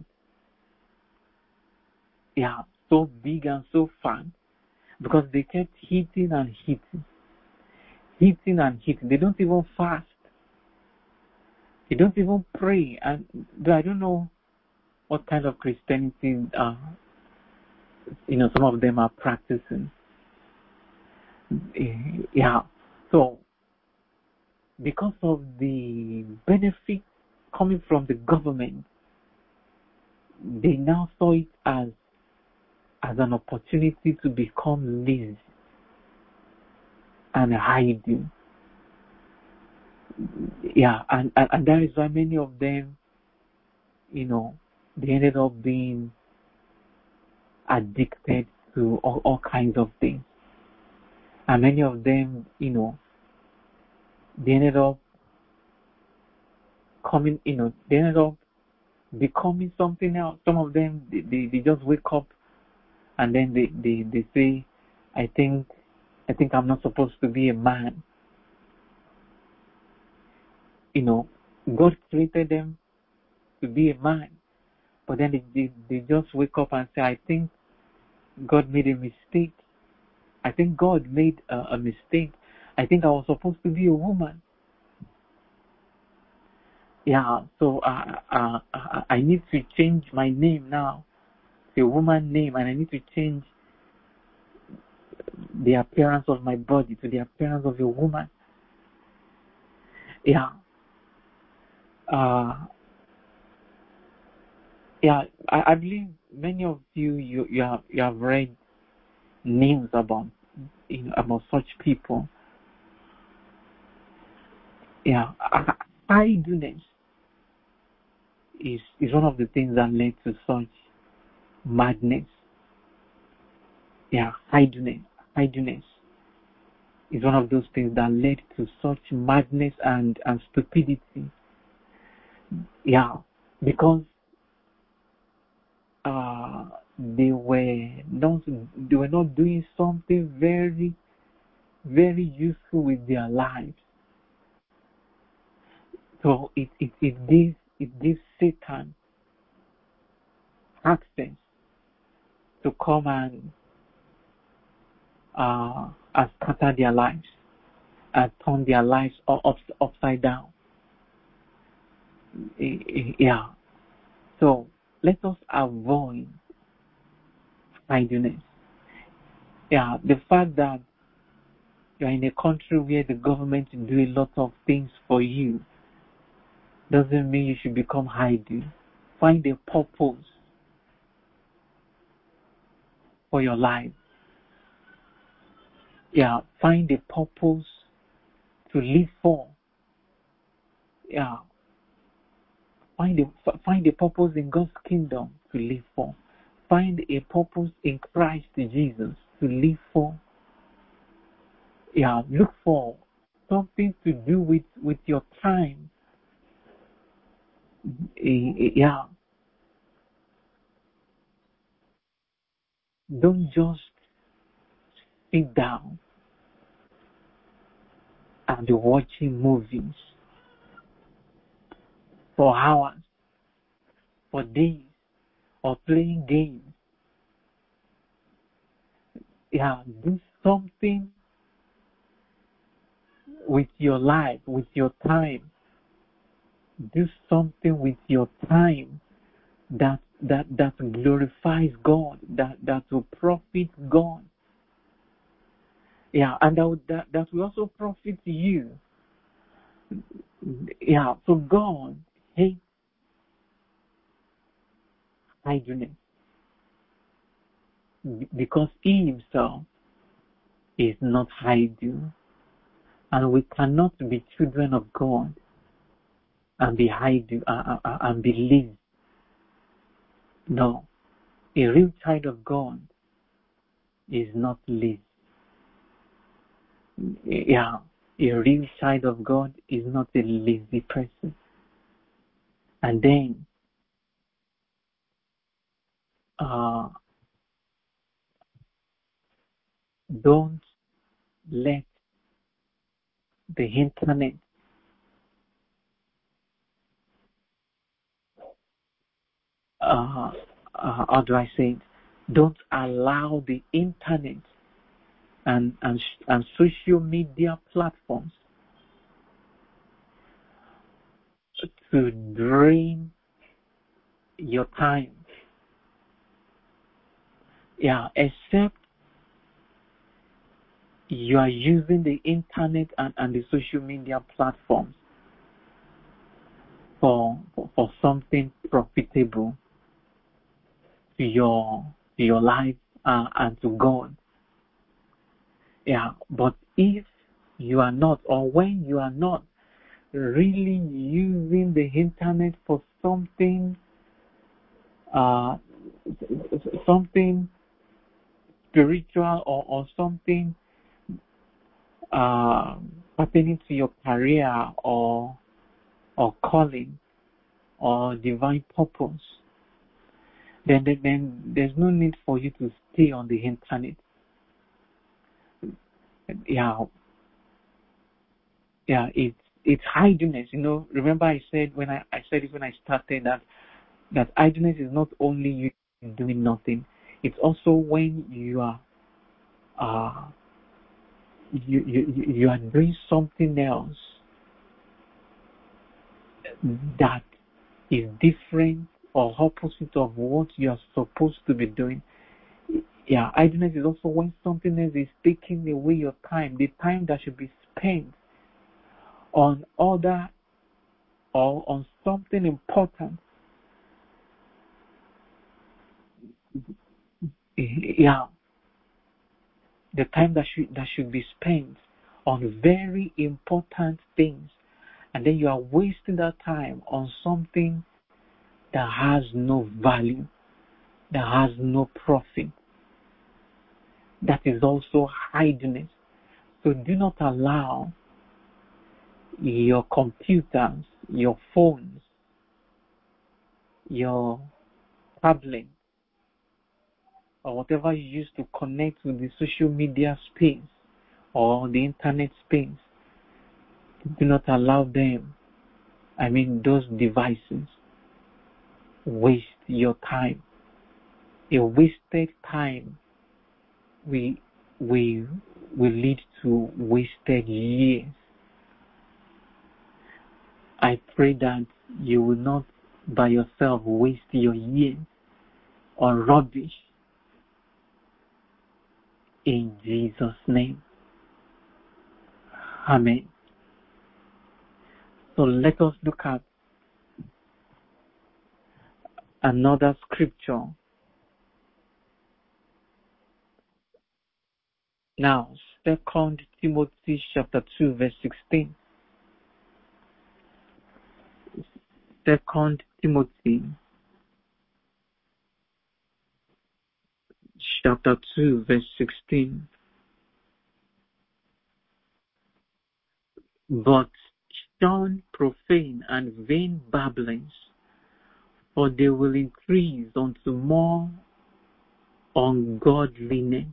Yeah, so big and so fat. Because they kept hitting and hitting. Hitting and hitting. They don't even fast. They don't even pray. And I don't know what kind of Christianity some of them are practicing. Yeah. So because of the benefit coming from the government, they now saw it as an opportunity to become lazy and hiding. Yeah, and that is why many of them, they ended up being addicted to all kinds of things. And many of them, they ended up becoming something else. Some of them, they just wake up and then they say, I think I'm not supposed to be a man. God created them to be a man, but then they just wake up and say, I think God made a mistake. I think God made a mistake. I think I was supposed to be a woman. Yeah, so I need to change my name now to a woman name, and I need to change the appearance of my body to the appearance of a woman. Yeah. I believe many of you have read news about such people. Yeah, idleness is one of the things that led to such madness. Yeah, idleness is one of those things that led to such madness and stupidity. Yeah, because they were not doing something very, very useful with their lives. So it gives Satan access to come and scatter their lives and turn their lives upside down. Yeah. So let us avoid idleness. Yeah, the fact that you're in a country where the government do a lot of things for you doesn't mean you should become idle. Find a purpose for your life. Yeah, find a purpose to live for. Yeah, find a purpose in God's kingdom to live for. Find a purpose in Christ Jesus to live for. Yeah, look for something to do with your time. Yeah, don't just sit down and be watching movies for hours, for days, or playing games. Yeah, do something with your life, with your time. Do something with your time that glorifies God, that will profit God. Yeah, and that will also profit you. Yeah, so God hates idleness because He Himself is not idle, and we cannot be children of God and be idle and be lazy. No, a real child of God is not lazy. Yeah, a real child of God is not a lazy person. And then, don't let the internet how do I say it? Don't allow the internet and social media platforms to drain your time. Yeah, except you are using the internet and the social media platforms for something profitable to your life and to God. Yeah, but if you are not, or when you are not really using the internet for something something spiritual or something pertaining to your career or calling or divine purpose, then there's no need for you to stay on the internet. Yeah, it's idleness. Remember I said when I said it when I started that idleness is not only you doing nothing. It's also when you are you are doing something else that is different or opposite of what you are supposed to be doing. Yeah, idleness is also when something else is taking away your time, the time that should be spent on other or on something important. Yeah, the time that should be spent on very important things, and then you are wasting that time on something that has no value, that has no profit. That is also idleness. So do not allow your computers, your phones, your tablet, or whatever you use to connect with the social media space or the internet space, do not allow them, those devices, waste your time. A wasted time will lead to wasted years. I pray that you will not by yourself waste your years on rubbish. In Jesus' name. Amen. So let us look at another scripture. Now, 2 Timothy chapter 2, verse 16. 2 Timothy chapter 2, verse 16. But shun profane and vain babblings, for they will increase unto more ungodliness.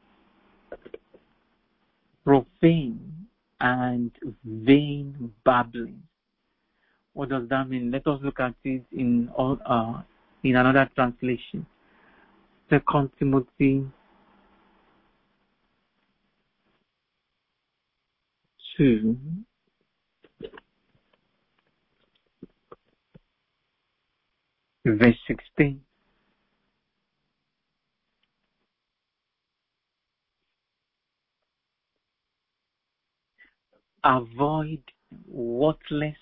Profane and vain babbling. What does that mean? Let us look at it in another translation. 2 Timothy 2, verse 16. Avoid worthless,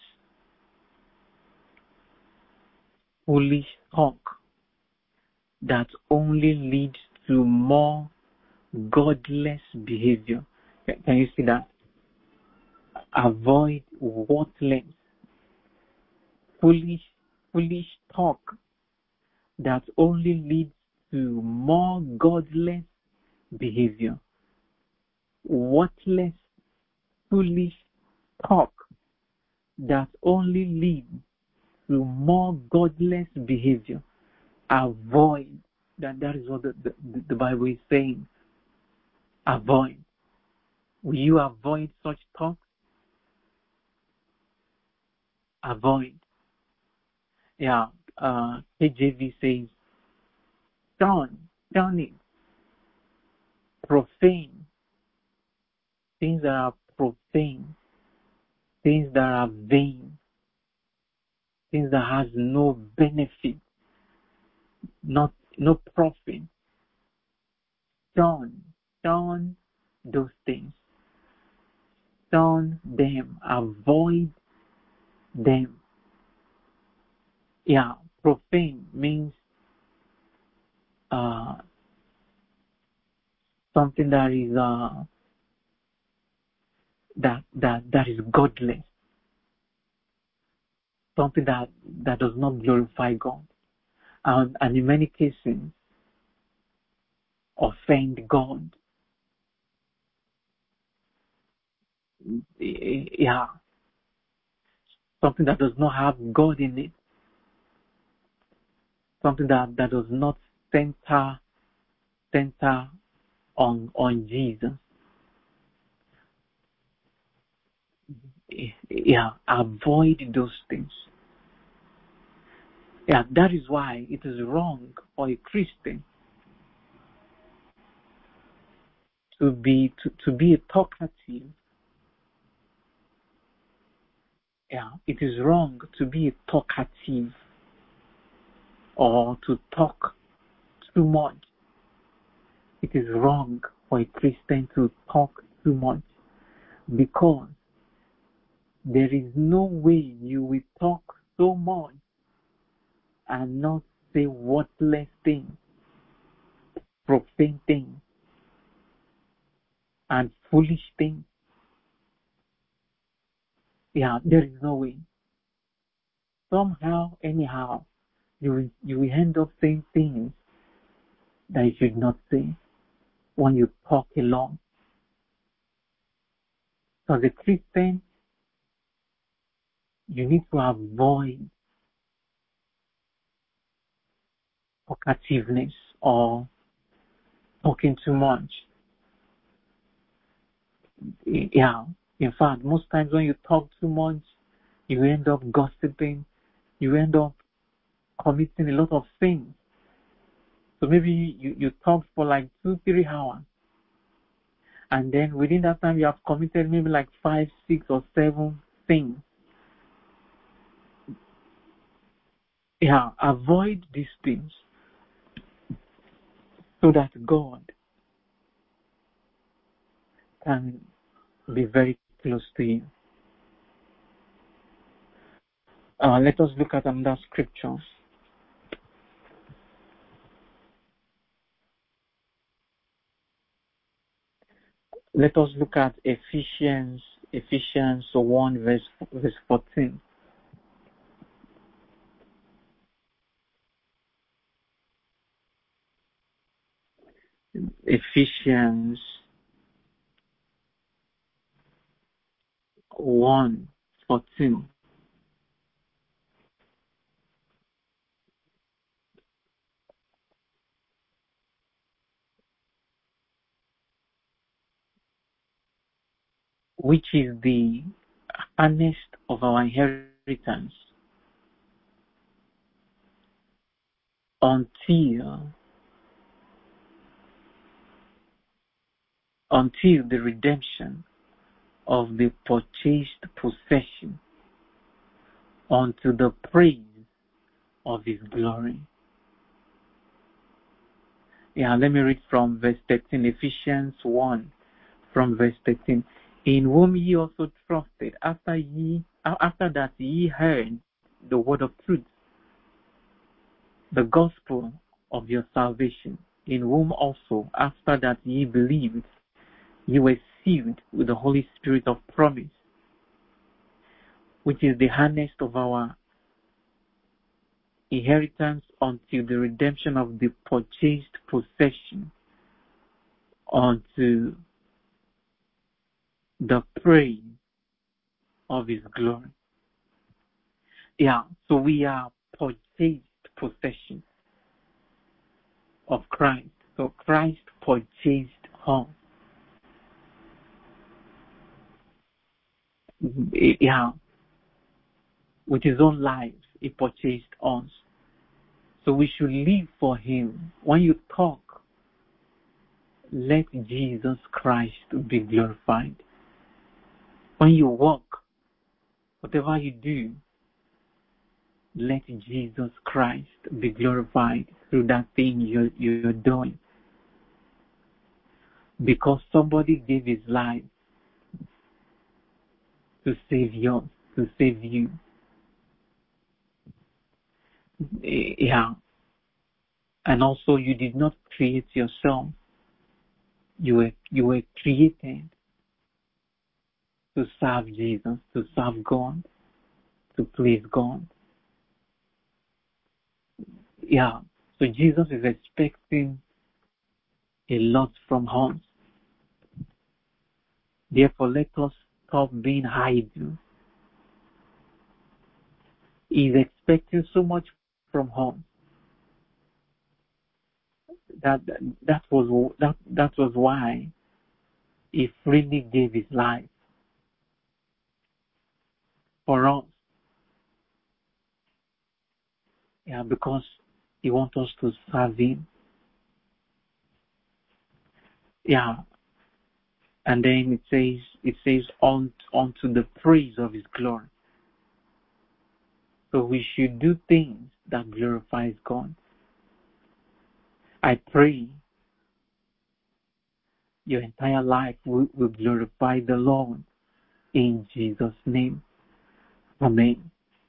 foolish talk that only leads to more godless behavior. Can you see that? Avoid worthless, foolish talk that only leads to more godless behavior. Worthless, foolish talk that only leads to more godless behavior. Avoid. That is what the Bible is saying. Avoid. Will you avoid such talk? Avoid. Yeah. KJV says, turning, profane, things that are profane, things that are vain, things that has no benefit, no profit. Turn those things. Turn them. Avoid them. Yeah, profane means something that is that is godless, something that does not glorify God, and in many cases offend God. Yeah, something that does not have God in it, something that does not center on Jesus. Yeah, avoid those things. Yeah, that is why it is wrong for a Christian to be a talkative. Yeah, it is wrong to be a talkative or to talk too much. It is wrong for a Christian to talk too much, because there is no way you will talk so much and not say worthless things, profane things, and foolish things. Yeah, there is no way. Somehow, anyhow, you will end up saying things that you should not say when you talk along. So as a Christian, you need to avoid talkativeness or talking too much. Yeah, in fact, most times when you talk too much, you end up gossiping, you end up committing a lot of things. So maybe you talk for like 2-3 hours, and then within that time you have committed maybe like 5, 6, or 7 things. Yeah, avoid these things so that God can be very close to you. Let us look at another scripture. Let us look at Ephesians 1 verse 14. Ephesians 1:14. Which is the earnest of our inheritance until the redemption of the purchased possession, unto the praise of his glory. Yeah, let me read from verse 13, Ephesians 1 from verse 13. In whom ye also trusted, after that ye heard the word of truth, the gospel of your salvation, in whom also after that ye believed, ye were sealed with the Holy Spirit of promise, which is the earnest of our inheritance until the redemption of the purchased possession, unto the praise of his glory. Yeah, so we are purchased possession of Christ. So Christ purchased us. Yeah, with his own life, he purchased us. So we should live for him. When you talk, let Jesus Christ be glorified. When you walk, whatever you do, let Jesus Christ be glorified through that thing you're doing. Because somebody gave his life to save yours, to save you. Yeah. And also you did not create yourself. You were created to serve Jesus, to serve God, to please God. Yeah. So Jesus is expecting a lot from us. Therefore, let us stop being idle. He's expecting so much from us. That was why he freely gave his life for us. Yeah, because he wants us to serve him. Yeah. And then it says unto the praise of his glory. So we should do things that glorifies God. I pray your entire life will glorify the Lord in Jesus' name. Amen.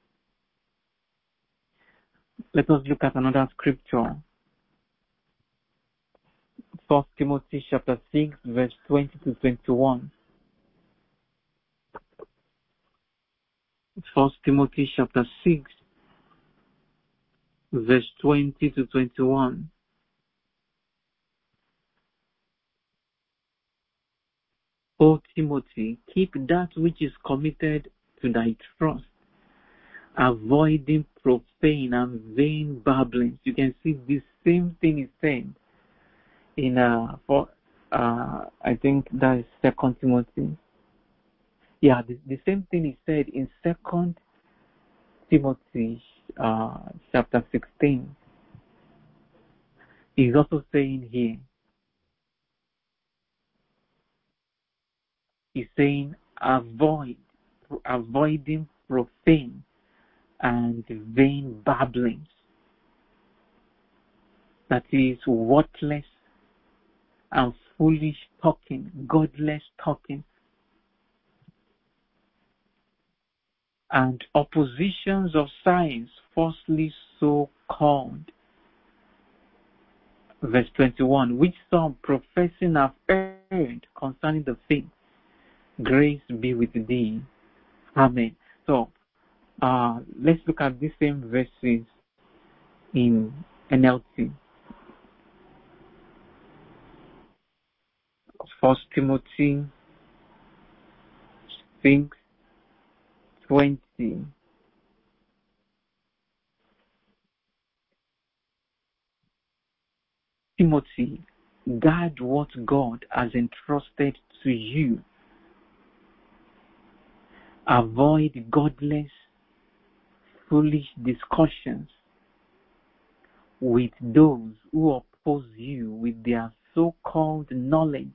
Let us look at another scripture. 1 Timothy chapter 6, verse 20 to 21. 1 Timothy chapter 6, verse 20 to 21. O Timothy, keep that which is committed to thy trust, avoiding profane and vain babblings. You can see the same thing is said in I think that is 2 Timothy. Yeah, the same thing is said in 2 Timothy chapter 16. He's also saying here, he's saying avoiding profane and vain babblings. That is worthless and foolish talking, godless talking, and oppositions of science, falsely so called. Verse 21, which some professing have heard concerning the faith. Grace be with thee. Amen. So, let's look at the same verses in NLT. 1 Timothy 6:20. Timothy, guard what God has entrusted to you. Avoid godless, foolish discussions with those who oppose you with their so-called knowledge.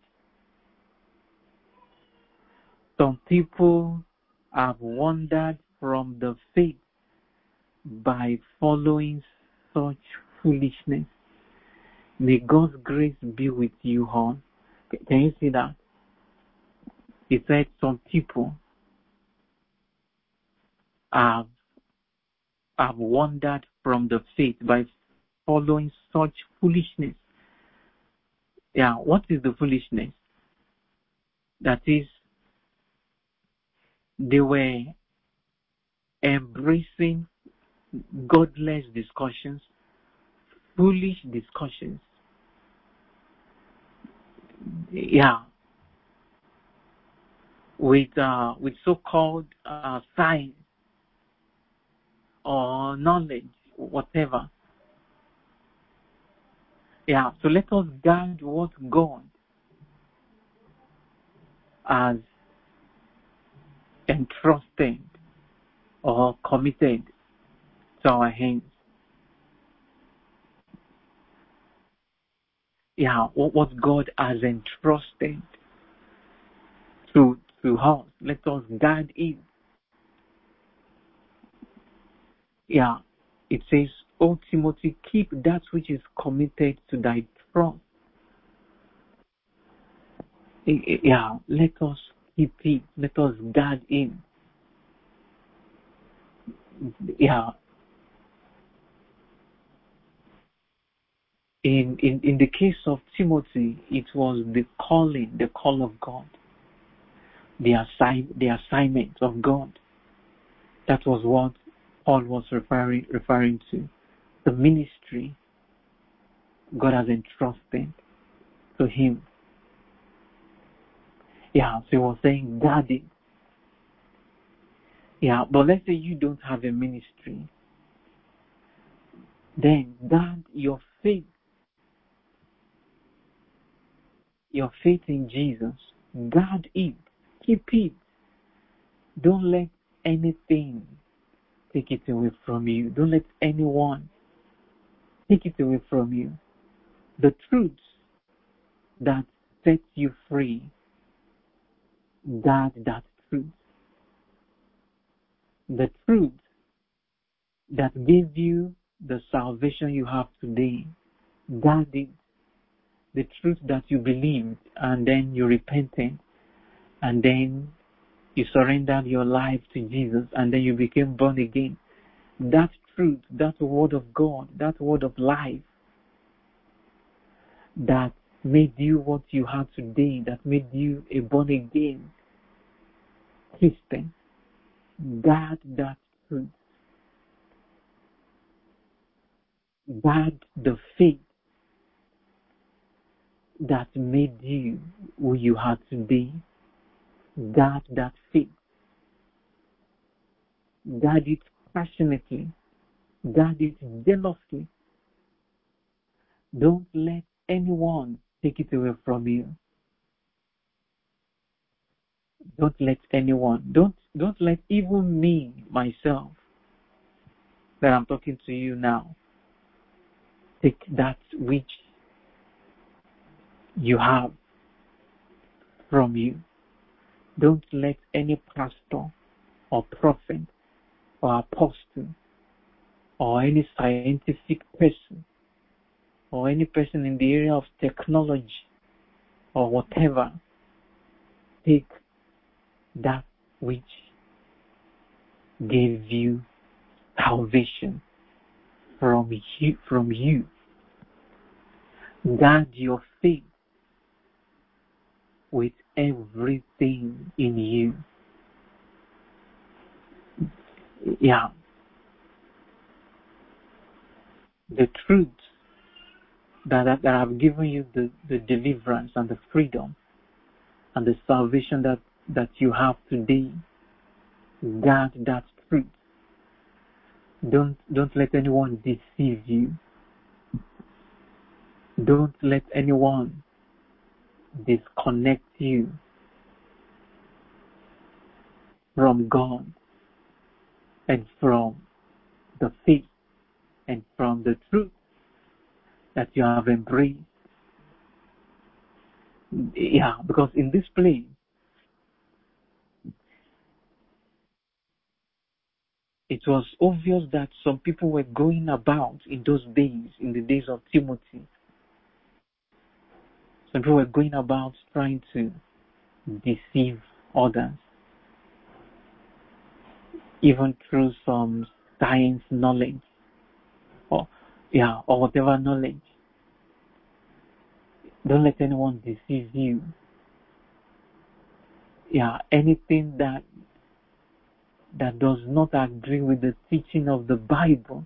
Some people have wandered from the faith by following such foolishness. May God's grace be with you all. Can you see that? He said some people have wandered from the faith by following such foolishness. Yeah, what is the foolishness? That is, they were embracing godless discussions, foolish discussions. Yeah, with so-called science or knowledge, whatever. Yeah, so let us guard what God has entrusted or committed to our hands. what God has entrusted to us. Let us guard it. It says, "O Timothy, keep that which is committed to thy trust." Let us keep it. Let us guard it. In the case of Timothy, it was the calling, the call of God, the assignment of God. That was what Paul was referring to. The ministry God has entrusted to him. So he was saying, guard it. But let's say you don't have a ministry. Then guard your faith. Your faith in Jesus. Guard it. Keep it. Don't let anything take it away from you. Don't let anyone take it away from you. The truth that sets you free, guard that truth. The truth that gave you the salvation you have today, guard it. The truth that you believed and then you repented and then you surrendered your life to Jesus and then you became born again. That truth, that word of God, that word of life that made you what you have today, that made you a born again Christian, guard that truth. Guard the faith that made you who you are today. Guard that faith. Guard it passionately. Guard it jealously. Don't let anyone take it away from you. Don't let anyone. Don't let even me, myself, that I'm talking to you now, take that which you have from you. Don't let any pastor or prophet or apostle or any scientific person or any person in the area of technology or whatever take that which gave you salvation from you. Guard your faith with everything in you. The truth that I've given you, the deliverance and the freedom and the salvation that you have today, guard that truth. Don't let anyone deceive you. Don't let anyone disconnect you from God and from the faith and from the truth that you have embraced. Because in this place, it was obvious that some people were going about in those days, in the days of Timothy. Some people were going about trying to deceive others, even through some science knowledge, or whatever knowledge. Don't let anyone deceive you. Anything that does not agree with the teaching of the Bible,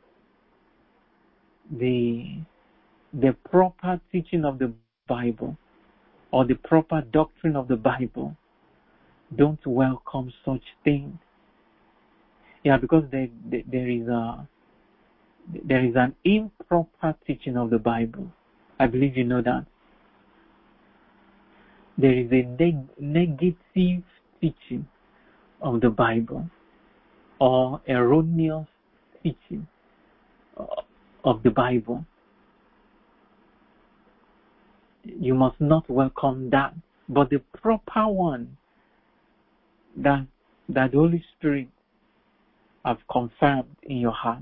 the proper teaching of the Bible, or the proper doctrine of the Bible, don't welcome such things. Because there is an improper teaching of the Bible. I believe you know that. There is a negative teaching of the Bible, or erroneous teaching of the Bible. You must not welcome that, but the proper one that the Holy Spirit have confirmed in your heart.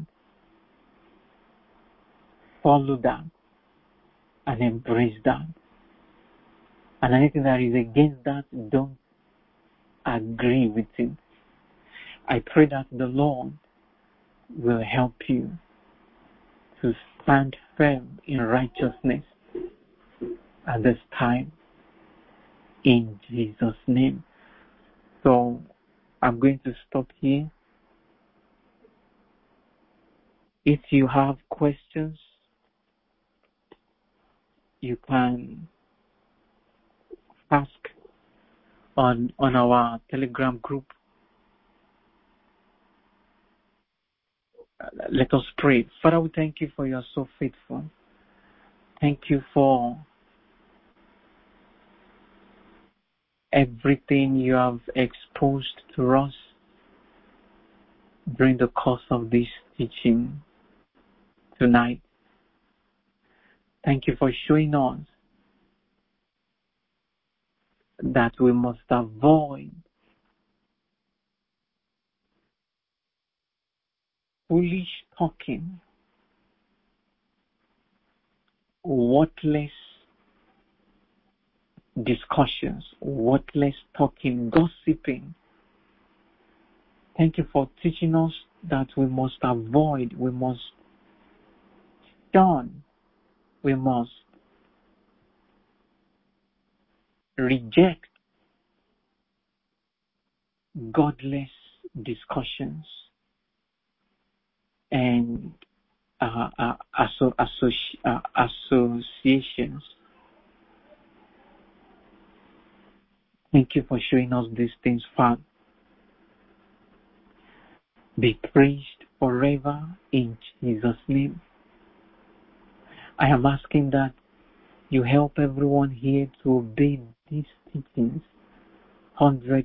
Follow that and embrace that. And anything that is against that, don't agree with it. I pray that the Lord will help you to stand firm in righteousness at this time, in Jesus' name. So I'm going to stop here. If you have questions, you can ask on our Telegram group. Let us pray. Father, we thank you for you are so faithful. Thank you for everything you have exposed to us during the course of this teaching tonight. Thank you for showing us that we must avoid foolish talking, worthless discussions, worthless talking, gossiping. Thank you for teaching us that we must avoid, we must shun, we must reject godless discussions and associations. Thank you for showing us these things, Father. Be praised forever in Jesus' name. I am asking that you help everyone here to obey these teachings 100%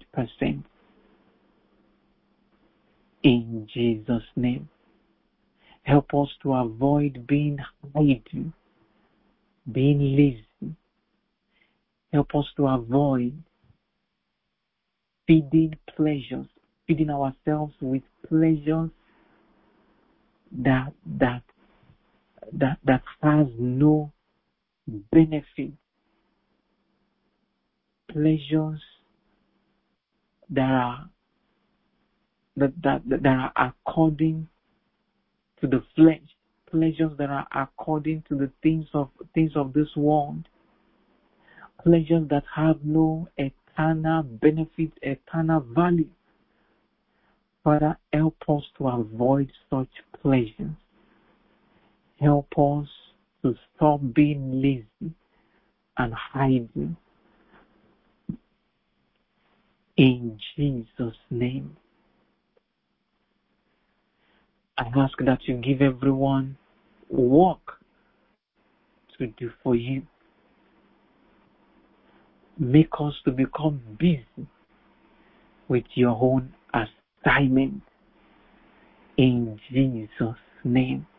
in Jesus' name. Help us to avoid being idle, being lazy. Help us to avoid feeding ourselves with pleasures that has no benefit. Pleasures that are according to the flesh, pleasures that are according to the things of this world, pleasures that have no eternal benefit, eternal value. Father, help us to avoid such pleasures. Help us to stop being lazy and hiding. In Jesus' name, I ask that you give everyone work to do for you. Make us to become busy with your own assignment. In Jesus' name.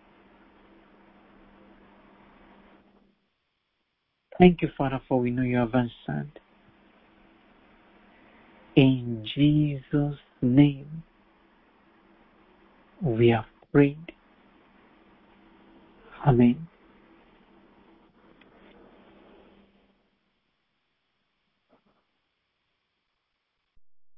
Thank you, Father, for we know you have answered. In Jesus' name, we have prayed. Amen.